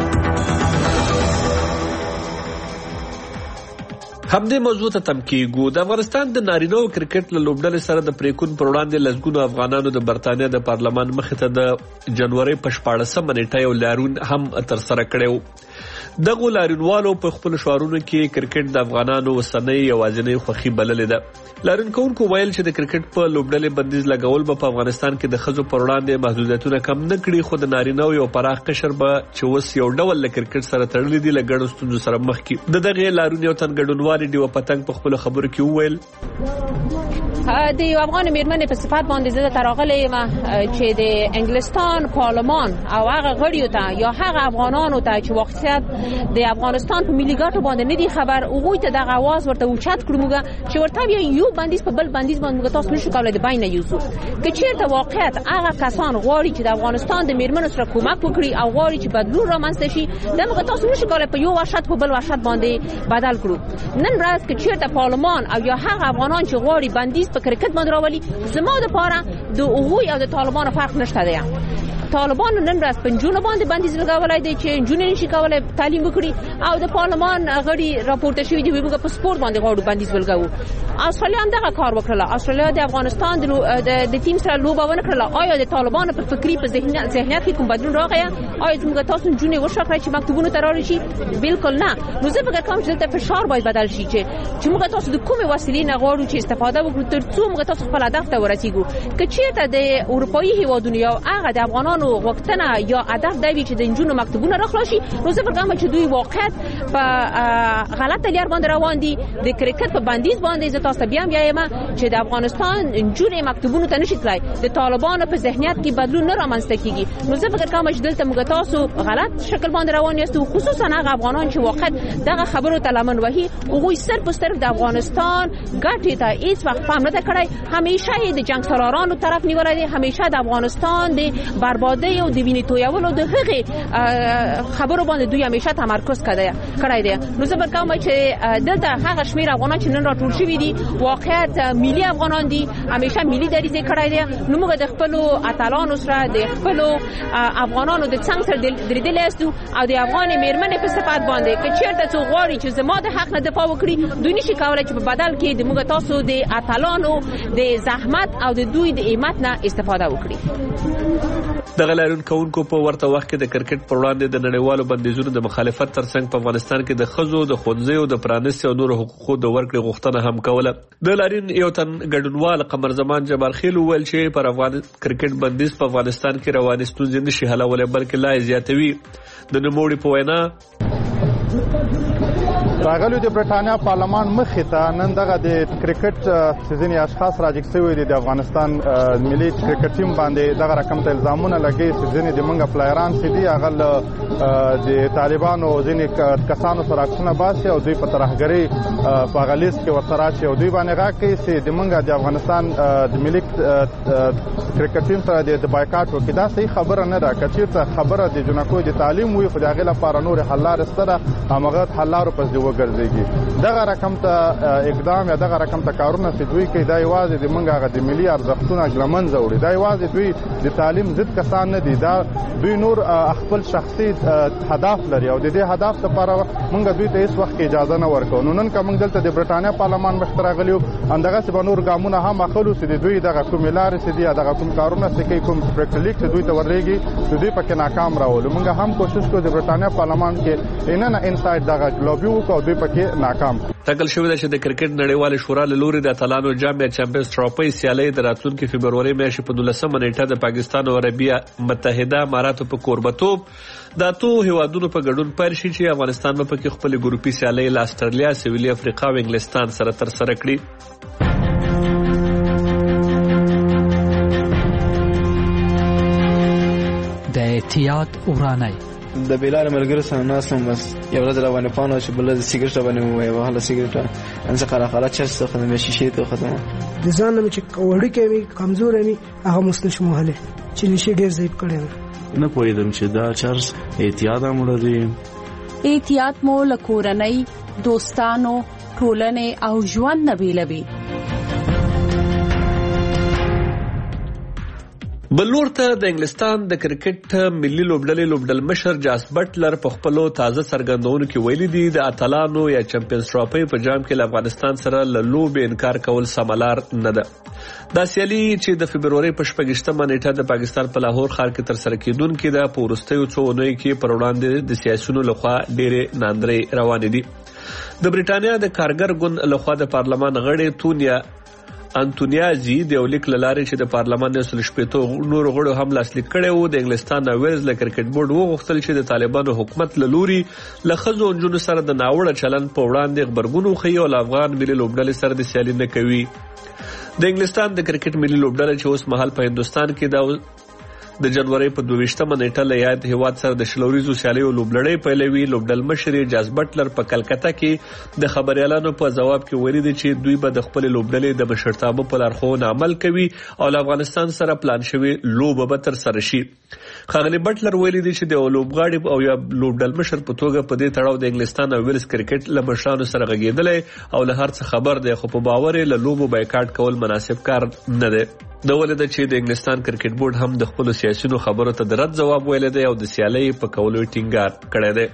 همدې موضوع ته تم کېږو. د افغانستان د نارینه‌و کرکټ له لوبډلې سره د پریکون پر وړاندې لسګونو افغانانو د برتانیا د پارلمان مخې ته د جنوري په 14مه نیټه یو لارون هم ترسره کړی و. دغه لاریونوالو په خپل شعارونو کې کرکټ د افغانانو وسنۍ یوازینۍ خوښي بللې ده. لاریونکوونکو ویل چې د کرکټ په لوبډلې بندیز لګول به په افغانستان کې د ښځو پر وړاندې محدودیتونه کم نه کړي خو د نارینه‌و یو پراخ قشر به چې اوس یو ډول له کرکټ سره تړلي دي له ګڼو ستونزو سره مخ کړي. د دغې لارون یو تن ګډونوالي ډیوه پتنګ په خپلو خبرو کې وویل د یو افغان میرمنې په صفات باندې زه ته راغلی یم چې د انګلستان پارلمان او هغه غړیو ته یا هغه افغانانو ته چې واقعیت د افغانستان په ملي ګټو باندې نه دي خبر هغوی ته دغه اواز ورته اوچت کړو موږ چې ورته یو بندیز په بل بندیز باندې موږ تاسو نشو کولای د بین یوسو که چیرته واقعیت هغه کسان غواړي چې د افغانستان د میرمنو سره کومک وکړي او غواړي چې بدلون رامنځته شي دا موږ تاسو نشو کولای په یو وحشت په بل وحشت باندې بدل کړو. نن ورځ که چیرته پارلمان او یا هغه افغانان چې غواړي بندیز په کرکټ باندې راولي زما د پاره د هغوی او د طالبانو فرق نشته دی. طالبان نن ورځ په نجونو باندې بندیز لګولای دی چې نجونې نشي کولای تعلیم وکړي او د پارلمان غړي راپورته شوی دی موږ په سپورت باندې غواړو بندیز ولګو. استرالیا هم دغه کار وکړه. استرالیا د افغانستان د ټیم سره لوبه ونه کړله. آیا د طالبانو په فکری په ذهنیت کې کوم بدلون راغی؟ آیا موږ تاسو نجونې وشکړای چې مکتوبونو ته راشي؟ بالکل نه. نو زه فکر کوم چې دلته فشار باید بدل شي چې موږ تاسو د کومې وسیلې نه غواړو چې استفاده وکړو ترڅو موږ تاسو خپل هدف ته ورسیږو. که چیرته د اروپایي هیوادونو یا هغه د افغانانو غوښتنه یا هدف دی چې د نجونو مکتوبونه راخلاشي نو زه فکر کوم چې دوی واقعیت په غلطه لار باندې روان دي. د کرکټ په بندیز باندې زه تاسو بیا وایم چې د افغانستان نجونې مکتوبونه ته نشي تلای د طالبانو په ذهنیت کې بدلون نه رامنځته کیږي. نو زه فکر کوم چې دلته موږ تاسو غلط شکل باندې روان یاستو خصوصا هغه افغانان چې واقعیت دغه خبرو ته لمن وهي هغوی صرف د افغانستان ګټې ته هیڅ وخت پام نه مقاومت کړی، همیشه یې د جنگ سالارانو طرف نیولای دی، همیشه د افغانستان د بربادۍ او د وینې تویولو د هغې خبرو باندې دوی همیشه تمرکز کړی دی. نو زه به کوم چې دلته هغه شمیر افغانان چې نن راټول شوي دي واقعیت ملي افغانان دي، همیشه ملي دریځ کړی دی. نو موږ د خپلو اتلانو سره د خپلو افغانانو د څنګ سره درېدلی یاستو او د افغان میرمنې په صفت باندې که چېرته څوک غواړي چې زما د حق نه دفاع وکړي، دوی نشي کولی چې په بدل کې د موږ تاسو د اتلانو د زحمت او د دوی د همت نه استفاده وکړي. دغه لاریون کوونکو په ورته وخت کې د کرکټ پر وړاندې د نړیوالو بندیزونو د مخالفت ترڅنګ په افغانستان کې د ښځو د ښوونځیو د پرانیستۍ او نورو حقوقو د ورکړې غوښتنه هم کوله. د لاریون یو تن ګډونوال قمر زمان جبار خیل وویل چې پر افغان کرکټ بندیز په افغانستان کې روانې ستونزې نشي حلولی بلکې لا یې زیاتوي. د نوموړي په وینا راغلو د برټانیا پارلمان مخې ته نن دغه د کرکټ ځینې اشخاص راجګ شوي دي د افغانستان ملي کرکټ ټیم باندې دغه رقم ته الزامونه لګي چې ځینې د منګه پلایران چې دي هغه د طالبانو ځینې کسانو سره عکسونه باسي او دوی په ترهګرۍ په هغه لیست کې ورسره اچي او دوی باندې غږ کوي چې د منګه د افغانستان د ملي کرکټ ټیم سره د بایکاټ وکړي. دا صحیح خبره نه ده. که چېرته خبره د جنکو د تعلیم وي خو د هغې لپاره نور حل لارې شته ده، هماغه حل لارو پسې وګرځېږي. دغه رقم ته اقدام یا دغه رقم ته کارونه چې دوی کوي دا یوازې د موږ هغه د ملي ارزښتونه له منځه وړي. دا یوازې دوی د تعلیم ضد کسان نه دي، دا دوی نور خپل شخصي هدف لري او د دې هدف لپاره موږ دوی ته هیڅ وخت اجازه نه ورکوو. نو نن که موږ دلته د برټانیا پارلمان مخې ته راغلي یو، همدغسې به نور ګامونه هم اخلو چې د دوی دغه کومې لارې چې دي یا دغه کوم کارونه چې کوي، کوم پریکټیلیک چې دوی ته ورېږي چې دوی پکې ناکام راولو. موږ هم کوشش کوو د برټانیا پارلمان کې اننه انسایډ دغه لوبي وکړو او دوی پکې ناکام. ټاکل شوې ده چې د کرکټ نړیوالې شورا له لوري د اتلانو جام یا چمپیونز ټرافي سیالۍ د راتلونکي فبروري میاشتې په 12مه نیټه د پاکستان او عربي متحده اماراتو په کوربتوب د اتو هیوادونو په ګډون پیل شي چې افغانستان به پکې خپل ګروپي سیالۍ له استرالیا، سویلي افریقا او انګلستان سره ترسره کړي. د احتیاط ورانای د بیلار ملګرو سره ناسم بس یو ورځ روانه پانو چې بل د سیګریټ باندې وای وهله سیګریټ ان څه خاله چرته خدمت شي ته ختمه د ځان چې وړي کوي کمزور وي هغه مستشم وهله چې نشي ډیر ضعیف کړي. نه پوهیدم چې دا چرس احتیاط هم لري. احتیاط مو لکورنۍ، دوستانو، ټولنې او ژوند نه بیلوي. بلور ته د انګلستان د کرکټ ملي لوبډلې مشر جاس بټلر په خپل تازه څرګندونو کې ویلي دي د اتلانو یا چمپیونز ټرافي په جام کې له افغانستان سره له لوبې انکار کول سملار نه ده. دا سیالي چې د فبروري په 28مه نیټه د پاکستان په لاهور ښار کې ترسره کیدونکې ده په وروستیو څو اونیو کې پر وړاندې د سیاسيونو لخوا ډېرې ناندرۍ روانې دي. د برټانیا د کارګر ګوند لخوا د پارلمان غړي تونیا انټونیازي د یو لیک لارې چې د پارلمان د 18 نور غړو هم لاسلیک کړي وو د انګلستان او ویلز له کرکټ بورډ وغوښتل چې د طالبانو حکومت له لوري له ښځو او نجونو سره د ناوړه چلند په وړاندې خبرګون وښیي او افغان ملي لوبډلې سره د سیالي نه کوي. د انګلستان د کرکټ ملي لوبډلې چې اوس مهال په هندستان کې د جنوري په 22مه نیټه له یاد هیواد سره د شلوریزو سیالیو لوبلړۍ پیلوي. لوبډل مشر جاس بټلر په کلکته کې د خبريالانو په جواب کې ویلي دي چې دوی به د خپل لوبډلې د مشرتابه په لارښوونه عمل کوي او افغانستان سره پلان شوی لوبه به تر سره شي. ښاغلي بټلر ویلي دي چې د لوبغاړي او یا لوبډل مشر په توګه په دې تړاو د انګلستان او ویلز کرکټ له مشرانو سره غږیدلی او له هر څه خبر دی، خو په باور له لوبو بایکاټ کول مناسب کار نه دی. د ولید چې د انګلستان کرکټ بورډ هم د خپل سیاسيونو خبرو ته د رد جواب ویل دی او د سیالۍ په کولو ټینګار کړی دی.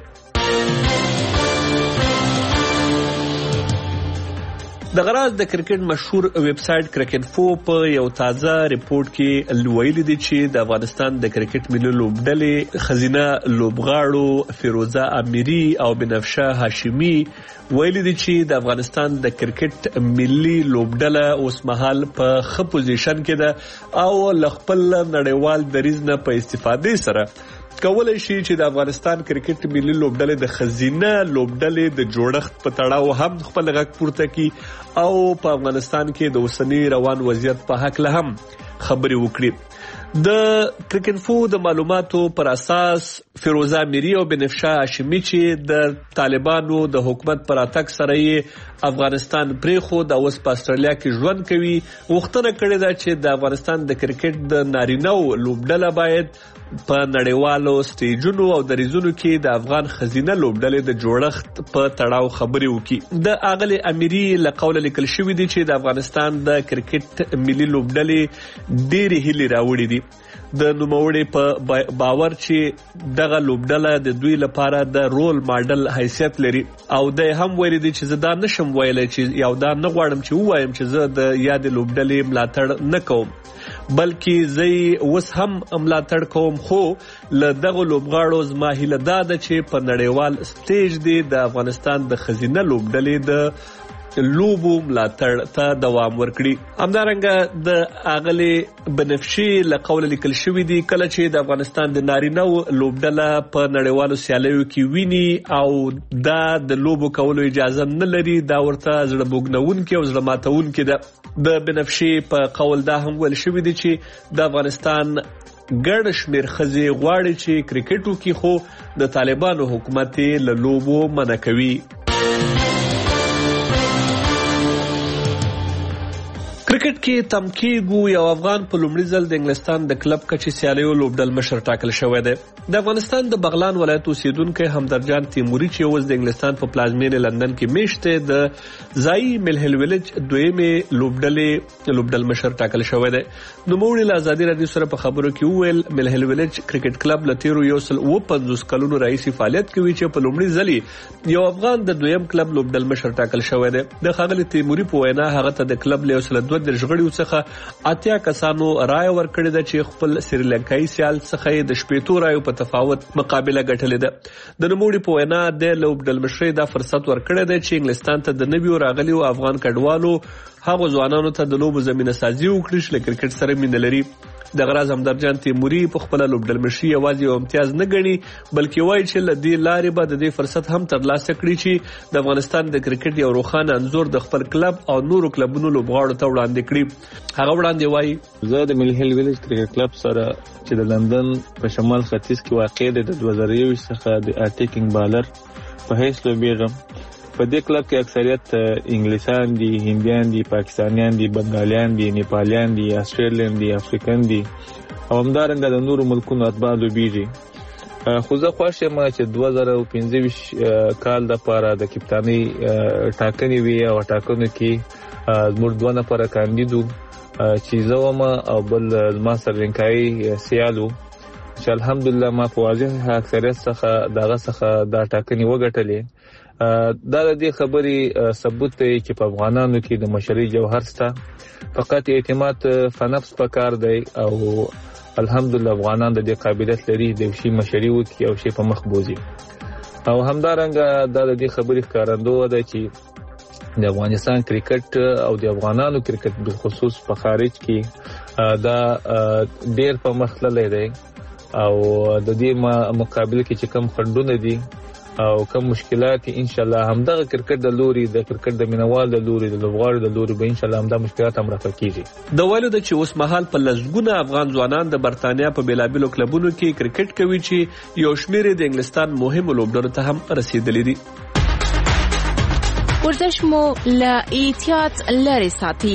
د غراز د کرکټ مشهور ویب سټ کرکټفو په یو تازه ریپورت کې ویلي دي چې د افغانستان د کرکټ ملي لوبډلې خزینه لوبغاړو فیروزه امیری او بنفشه هاشمی ویلي دي چې د افغانستان د کرکټ ملي لوبډله اوس مهال په ښه پوزیشن کې ده او له خپل نړیوال دریځ نه په استفادې سره کولای شي چې د افغانستان کرکټ ملي لوبډلې د خزینه لوبډلې د جوړښت په تړاو هم خپل غږ پورته کړي او په افغانستان کې د اوسنی روان وضعیت په حق له هم خبرې وکړي. د کرکټفو د معلوماتو پر اساس فیروزه میری او بنفشه هاشمی چې د طالبانو د حکومت پر اتک سره یې افغانستان پریخود او اوس په استرالیا کې ژوند کوي، غوښتنه کړې ده چې د افغانستان د کرکټ د نارینه لوبډله باید په نړیوالو سټیجونو او دریزونو کې د افغان خزینه لوبډلې د جوړښت په تړاو خبرې وکړي. د اغلی امیری له قوله لیکل شوی دی چې د افغانستان د کرکټ ملي لوبډلې ډېرې هیلې راوړي دي. د نوموړي په باور چې دغه لوبډله د دوی لپاره د رول ماډل حیثیت لري او د هم ویلي دي چې زه دا نشم ویلی چې یو دا نه غواړم چې ووایم چې زه د یادې لوبډلې ملاتړ نه کوم، بلکې زه اوس هم ملاتړ کوم، خو له دغه لوبغاړو زما هیله دا ده چې په نړیوال سټیج دی د افغانستان د خزینه لوبډلې د لوبو ملاتړ ته دوام ورکړي. همدارنګه د اغلی بنفشي له قوله لیکل شوی دی کله چې د افغانستان د نارینه لوبډله په نړیوالو سیالیو کې ویني او دا د لوبو کولو اجازه نه لري، دا ورته زړه بوږنونکې او زړه ماتونکې ده. د بنفشي په قول دا هم ویل شوی دی چې د افغانستان ګڼ شمېر ښځې غواړي چې کرکټ وکړي، خو د طالبانو حکومت له لوبو منع کوي. کرکټ کې تم کیږو یو افغان په لومړي ځل د انګلستان د کلب کچې سیالیو لوبډل مشر ټاکل شوی دی. د افغانستان د بغلان ولایت اوسیدونکی همدرجان تیموري چې اوس د انګلستان په پلازمینې لندن کې میشت دی د ځایي ملهل ویلج دویمې لوبډل مشر ټاکل شوی دی. نوموړي له ازادي راډیو سره په خبرو کې وویل ملهل ویلج کرکټ کلب له تیرو 150 کلونو راهیسې فعالیت کوي چې په لومړي ځل یو افغان د دویم کلب لوبډل مشر ټاکل شوی دی. د ښاغلي تیموري په وینا هغه ته د کلب له 2 غړیو څخه 80 کسانو رایه ورکړې ده چې خپل سریلانکایي سیال څخه د 15 رایو په تفاوت مقابله ګټلې ده. د نوموړي په وینا د لوبډل مشرۍ دا فرصت ورکړی دی چې انګلستان ته د نویو راغلیو افغان کډوالو هغو ځوانانو ته د لوبو زمینه سازي وکړي چې له کرکټ سره مینه لري. د غراز همدرجان تیموري په خپل لوبډل مشري یوازې یو امتیاز نه ګڼي، بلکې وایي چې له دې لارې به د دې فرصت هم ترلاسه کړي چې د افغانستان د کرکټ یو روښانه انځور د خپل کلب او نورو کلبونو لوبغاړو ته وړاندې کړي. هغه وړاندې وایي زه د ملهل ویلج کرکټ کلب سره چې د لندن په شمال ختیځ کې واقع دی د 2021 څخه د اټیکینګ بالر په حیث لوبېږم. په دې کلب کې اکثریت انګلیسان دي، هندیان دي، پاکستانیان دي، بنګالیان دي، نیپالیان دي، آسټریلیان دي، افریقن دي او همدارنګه د نورو ملکونو اتباع لوبېږي. خو زه خوښ یم چې 2015 کال دپاره د کپتانۍ ټاکنې وي او ټاکنو کې زموږ 2 نفره کاندید چې زه وم او بل زما سریلانکایي سیال و چې الحمدلله ما په واضح اکثریت څخه دغه څخه دا ټاکنې وګټلې. دا د دې خبرې ثبوت دی چې په افغانانو کې د مشرۍ جوهر شته، فقط اعتماد په نفس پکار دی او الحمدلله افغانان د دې قابلیت لري د شي مشرۍ وکړي او شي په مخ بوزي. او همدارنګه دا د دې خبرې ښکارندوی ده چې د افغانستان کرکټ او د افغانانو کرکټ بالخصوص په خارج کې دا ډېر په مخ تللی دی او د دې مقابل کې چې کم خنډونه دي او کوم مشکلات ان شاء الله همدغه کرکټ د لوري د کرکټ د مینوال د لوري د لوبغاړو د لوري به ان شاء الله همدا مشکلات هم رافع کیږي. د ویلو د چې اوس مهال په لږونه افغان ځوانان د برتانیا په بیلابیلو کلبونو کې کرکټ کوي چې یو شمېر د انګلستان مهمو لوبډلو ته هم رسیدلي دي. ورزش مو له احتیاط لرې ساتي.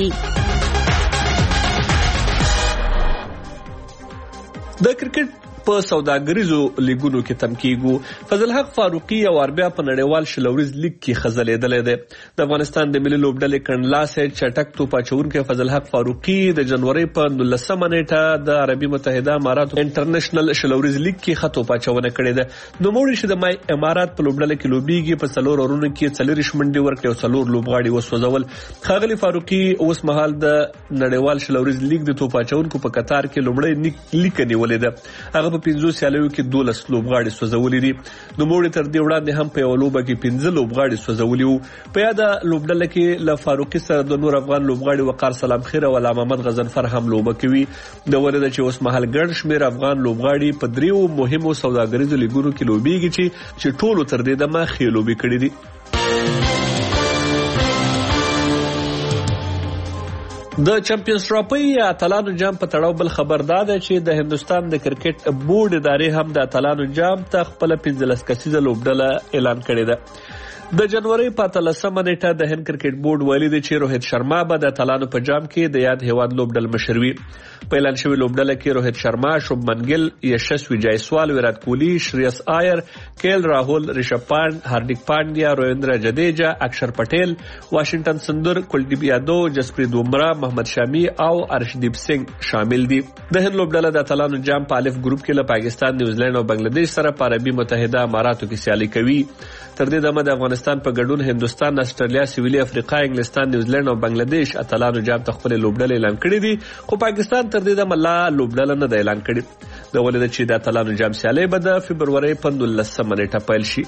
د کرکټ په سوداګریزو لیګونو کې تم کیږو. فضل حق فاروقي او اربیا په نړیوال شلوريز لیګ کې خزلېدلې ده. د افغانستان د ملي لوبډلې کڼلاسه چټک توپ اچونکي فضل حق فاروقي د جنوري په 19 نیټه د عربي متحده اماراتو انټرنیشنل شلوريز لیګ کې خطو پاچونه کړې ده. نو موږ چې د امارات په لوبډلې کې لوبيږي په څلور اورونو کې 4 شمنډي ورکړي او 4 لوبغاړي وسوځول. خاغلی فاروقي اوس مهال د نړیوال شلوريز لیګ د توپ اچونکو په قطار کې لومړی لیګ نیولې ده. هغه په 15 سیالیو کې 12 لوبغاړي سوځولي دي. نو موږ تر دې وړاندې هم په یو لوبه کې 15 لوبغاړي سوځولي وو. په یاده لوبډله کې له فاروقي سره د نور افغان لوبغاړي وقار سلام خیر او علامه محمد غزنفر هم لوبه کوي. د ولدا چې اوس مهال ګڼ شمېر افغان لوبغاړي په دریو مهمو سوداګریزو لیګونو کې لوبيږي چې ټولو تر دې دمه ښې لوبې کړې دي. د چمپیونز ټرافي یا اتلانو جام په تړاو بل خبر دا ده چې د هندستان د کرکټ بورډ ادارې هم د اتلانو جام ته خپل 15 کسیزه لوبډله اعلان کړې ده. د جنوري په 13 نیټه د هند کرکټ بورډ ویلي دی چې روهیت شرما به د اتلانو په جام کې د یاد هیواد لوبډل مشر وي. په اعلان شوی لوبډله کې روهیت شرما، شوبمن ګل، یشسوي جایسوال، ویرات کوهلی، شرییس آیر، کیل راهول، ریشب پانت، هاردیک پانډیا، رویندرا جډیجا، اکشر پټیل، واشنگټن سندر، کلدیپ یادو، جسپریت بومرا، محمد شامی او ارشدیپ سنگھ شامل دي. د هند لوبډله د اتلانو جام په الف ګروپ کې له پاکستان، نیوزیلند او بنگلاديش سره په عربي متحده اماراتو کې سیالي کوي. تر دې دمه د افغانستان په ګډون هندستان، استرالیا، سویلي افریقا، انګلستان، نیوزیلند او بنگلاديش اتلانو جام ته خپل لوبډله اعلان کړې دي، خو پاکستان تر دې دمه لا لوبډله نه ده اعلان کړې. د ولید چې د اتلانو جام سیالي به د فبروري 15 نیټه پیل شي.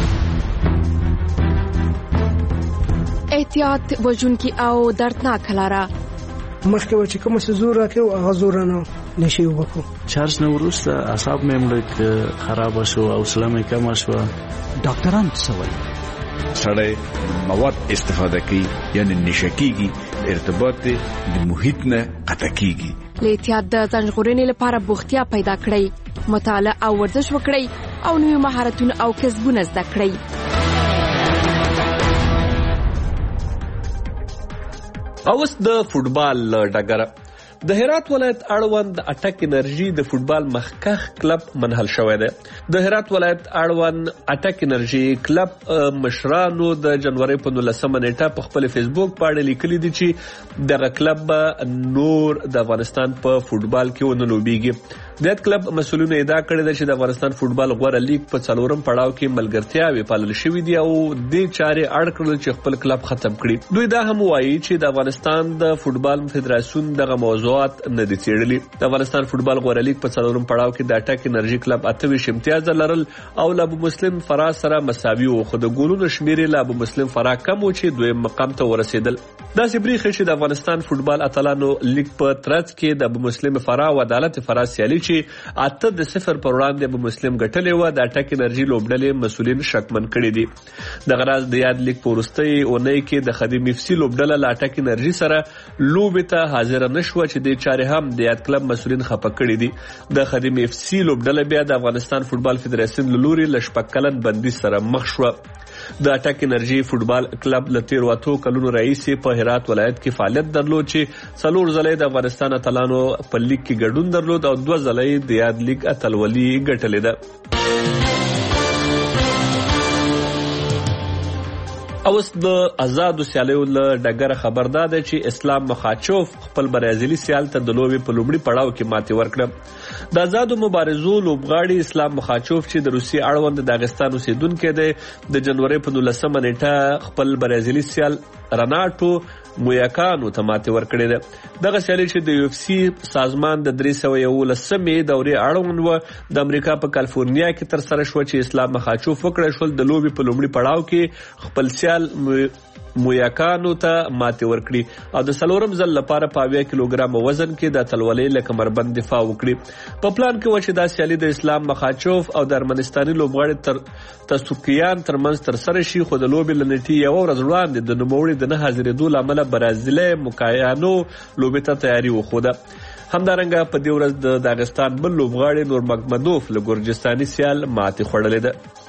احتیاط وژونکي او دردناک لاره مخکې و چې کوم څه زور راکړو هغه زور نه نشي وکړو. چارج نه وروسته اعصاب مې مړ خراب شو او حوصله مې کمه شوه. ډاکټران څه وایي؟ سړی مواد استفاده کوي یعنی نشه کیږي، ارتباط د محیط نه قطع کیږي. له احتیاط د ځان ژغورنې لپاره بوختیا پیدا کړئ، مطالعه او ورزش وکړئ او نوي مهارتونه او کسبونه زده کړئ. اوس د فوټبال ډګر د هرات ولایت اړوند اټک انرژي د فوټبال مخکخ کلب منحل شوی دی. د هرات ولایت اړوند اټک انرژي کلب مشرانو د جنوري په 19 نیټه په خپل فیسبوک باندې لیکلي دي چې دغه کلب نور د افغانستان په فوټبال کې ونه لوبيږي. د کلب مسؤلینو ادعا کړې ده چې د افغانستان فوټبال غوړه لیگ په 4م پړاو کې ملګرتیاوې پالل شوې دي او د چارې اړ کړل چې خپل کلب ختم کړي. دوی دا هم وایي چې د افغانستان د فوټبال فدراسیون دغه موضوعات نه دي څېړلي. د افغانستان فوټبال غوړه لیگ په 4م پړاو کې د اټک انرژي کلب 28 امتیاز لرل او له ابو مسلم فرا سره مساوي وو، خو د ګولونو شمیر له ابو مسلم فرا کم و چې دویم مقام ته ورسېدل. دا سبريخ چې د افغانستان فوټبال اتلانو لیگ په ترڅ کې د ابو مسلم فرا او عدالت فرا سیالي چې 8-0 پر وړاندې ابو مسلم ګټلې و، د اټک انرژي لوبډلې مسؤلین شکمن کړي دي. د غراز د یاد لیگ پورستي اونۍ کې د خدیم اف سی لوبډله له اټک انرژي سره لوبې ته حاضر نشو چې د چارې هم د یاد کلب مسؤلین خپه کړي دي. د خدیم اف سی لوبډله بیا د افغانستان فوټبال فدراسیون لوري لشپک کلن بندي سره مخ شو. د اټک انرژي فوټبال کلب له 13 کلونو راهیسې په هرات ولایت کې فعالیت درلود چې 4 ځله د افغانستان اتلانو په لیگ کې ګډون درلود او 2 ځله د یاد لیگ اتلولي ګټلې ده. اوس د آزادو سیالیو له ډګر خبردار ده چې اسلام مخاچوف خپل برازیلي سیال ته د لوبې په لومړي پړاو کې ماتې ورکړه. د آزادو مبارزو لوبغاړي اسلام مخاچوف چې د روسي اړوند د داغستان اوسیدونکی دی د جنوري په 19 نیټه خپل برازیلي سیال رناټو مویاکانو ته ماتې ورکړې ده. دغه سیالي چې د یو اف سی سازمان د 311 دورې اړوند و د امریکا په کالیفورنیا کې تر سره شو چې اسلام مخاچوف وکړی شول د لوبې په لومړي پړاو کې خپل سیال مویاکانو ته ماتې ورکړي او د 4م ځل لپاره په 80 کیلوګرام وزن کې د اتلولۍ له کمربند دفاع وکړي. په پلان کې و چې دا سیالي د اسلام مخاچوف او د ارمنستاني لوبغاړي تر تسوکیان ترمنځ تر سره شي، خو د لوبې لنټي یو ورځ وړاندې د نوموړي د نه حاضرېدو له امله برازیلي موکایانو لوبې ته تیاری وښوده. همدارنګه په دې ورځ د داغستان بل لوبغاړي نور مګمدوف له ګورجستاني سیال ماتې خوړلې ده.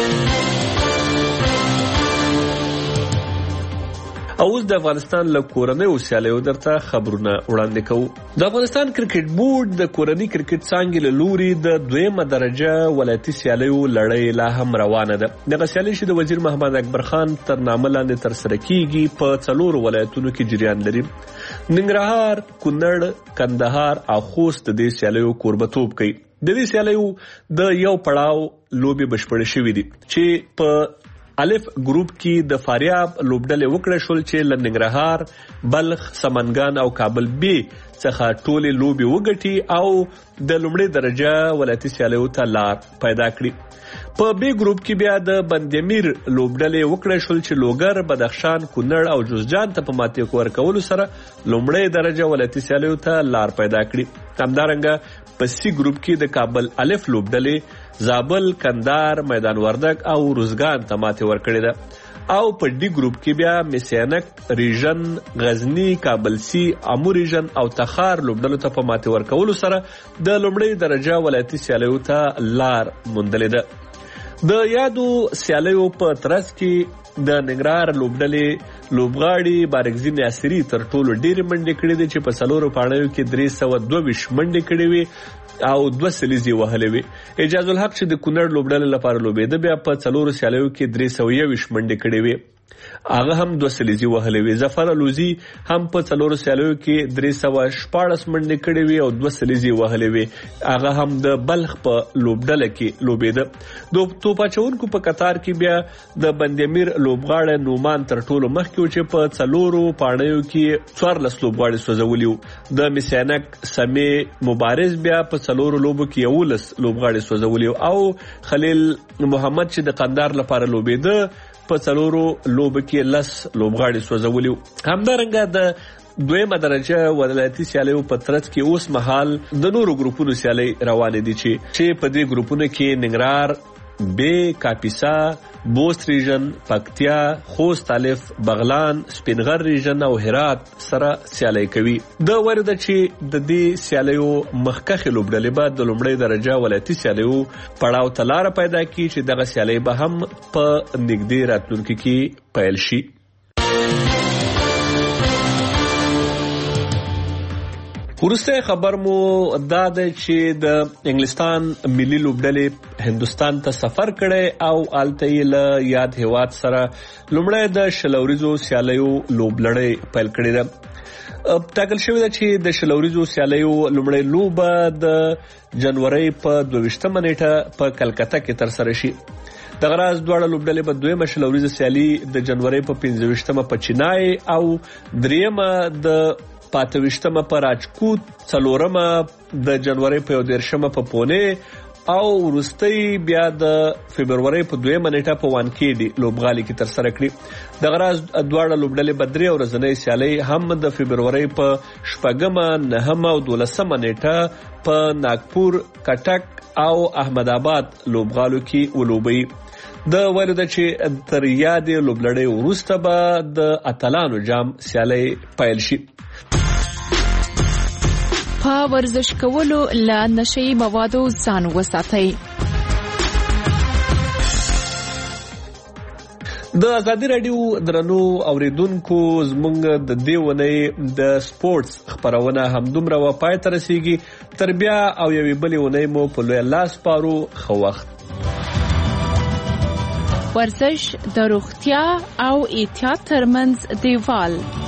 اوس د افغانستان له کورنۍ سیالیو درته خبرونه وړاندې کوو. د افغانستان کرکټ بورډ د کورنۍ کرکټ څانګې له لوري د 2مه درجه ولایتي سیالیو لړۍ لا هم روانه ده. دغه سیالي چې د وزیر محمد اکبر خان تر نامه لاندې ترسره کیږي په 4 ولایتونو کې جریان لري. ننګرهار، کونړ، کندهار او خوست د دې سیالیو کوربتوب کوي. د دې سیالیو د یو پړاو لوبې بشپړې شوې دي چې په الف ګروپ کې د فاریاب لوبډلې وکړې شول چې له ننګرهار، بلخ، سمنګان او کابل بي څخه ټولې لوبې وګټي او د لومړۍ درجه ولایتي سیالیو ته لار پیدا کړي. په بي ګروپ کې بیا د بندیمیر لوبډلې وکړې شول چې لوګر، بدخشان، کونړ او جوزجان ته په ماتې ورکولو سره لومړۍ درجه ولایتي سیالیو ته لار پیدا کړي. همدارنګه په سی ګروپ کې د کابل الف لوبډلې زابل، کندهار، میدان وردګ او روزګان ته ماتې ورکړې ده. او په ډي ګروپ کې بیا میسینک ریجن، غزنی، کابلسی، امو ریجن او تخار لوبډلو ته په ماتې ورکولو سره د لومړۍ درجه ولایتي سیالیو ته لار موندلې ده. د یادو سیالیو په ترڅ کې د ننګرهار لوبډلې لوبغاړي بارګزي ناصري تر ټولو ډېرې منډې کړې دي چې په 4 پاڼو کې 322 منډې کړې وي او 2 سلیزي وهلې وي. اجاز الحق چې د کونړ لوبډلې لپاره لوبېده بیا په 4 سیالیو کې 321 منډې کړې وي، هغه هم 2 سلیزي وهلې وي. ظفر الوزي هم په 4 سیالیو کې 314 منډې کړې وي او 2 سلیزي وهلې وي، هغه هم د بلخ په لوبډله کې لوبېده. د توپ اچونکو په قطار کې بیا د بندامیر لوبغاړی نومان تر ټولو مخکې و چې په 4 پاڼو کې 14 لوبغاړي سوځولي وو. د میسینک سمې مبارز بیا په 4 لوبو کې 11 لوبغاړي سوځولي وو او خلیل محمد چې د قندار لپاره لوبېده په 4 لوبو کې 10 لوبغاړي سوځولي وو. همدارنګه د دویمه درجه ولایتي سیالیو په ترڅ کې اوس مهال د نورو ګروپونو سیالي روانې دي چې په دې ګروپونو کې ننګرهار، بی، کاپیسا، بوست ریجن، پکتیا، خوست الف، بغلان، سپینغر ریجن او هرات سره سیالي کوي. د ورده چې د دې سیالیو مخکخه لوبډلې بعد د لومړۍ درجه ولایتي سیالیو پړاو تلاره پیدا کی چې دغه سیالي به هم په نږدې راتلونکي کې پیل شي. ورسته خبر مو دا ده چې د انګلستان ملي لوبډلې هندستان ته سفر کړي او الته له یاد هیواد سره لومړی د شلوریزو سیالیو لوبلړۍ پیل کړې ده. ټاکل شوی ده چې د شلوریزو سیالیو لومړی لوبه د جنوري په 22 نیټه په کلکته کې تر سره شي. د غراز دواړه لوبډلې په دویمه شلوریزو سیالي د جنوري په 15 په چینای او دریمه د 25 په راجکوت، 4 د جنوري په 13 په پونه او وروستۍ بیا د فبرवरी په 2 نیټه په وانکېډي لوبغالي کې تر سره کړي. د غراز دواړه لوبډلې بدري او ورځنۍ سیالي هم د فبرवरी په 9 او 12 نیټه په ناگپور، کټک او احمد آباد لوبغالو کې ولوبي. د ورده چې تر یادې لوبلړۍ وروسته به د اتلانو جام سیالي پیل شي. په ورزش کولو له نشي موادو ځان وساتئ. د ازادي رادیو درنو اوریدونکو زمونږ د دیونې د سپورتس خبرونه همدومره و پای ته رسیږي. تر بیا او یوې بلې ونې مو په لوی لاس پارو. ښه وخت. ورزش د روغتیا او احتیاط ترمنځ دیوال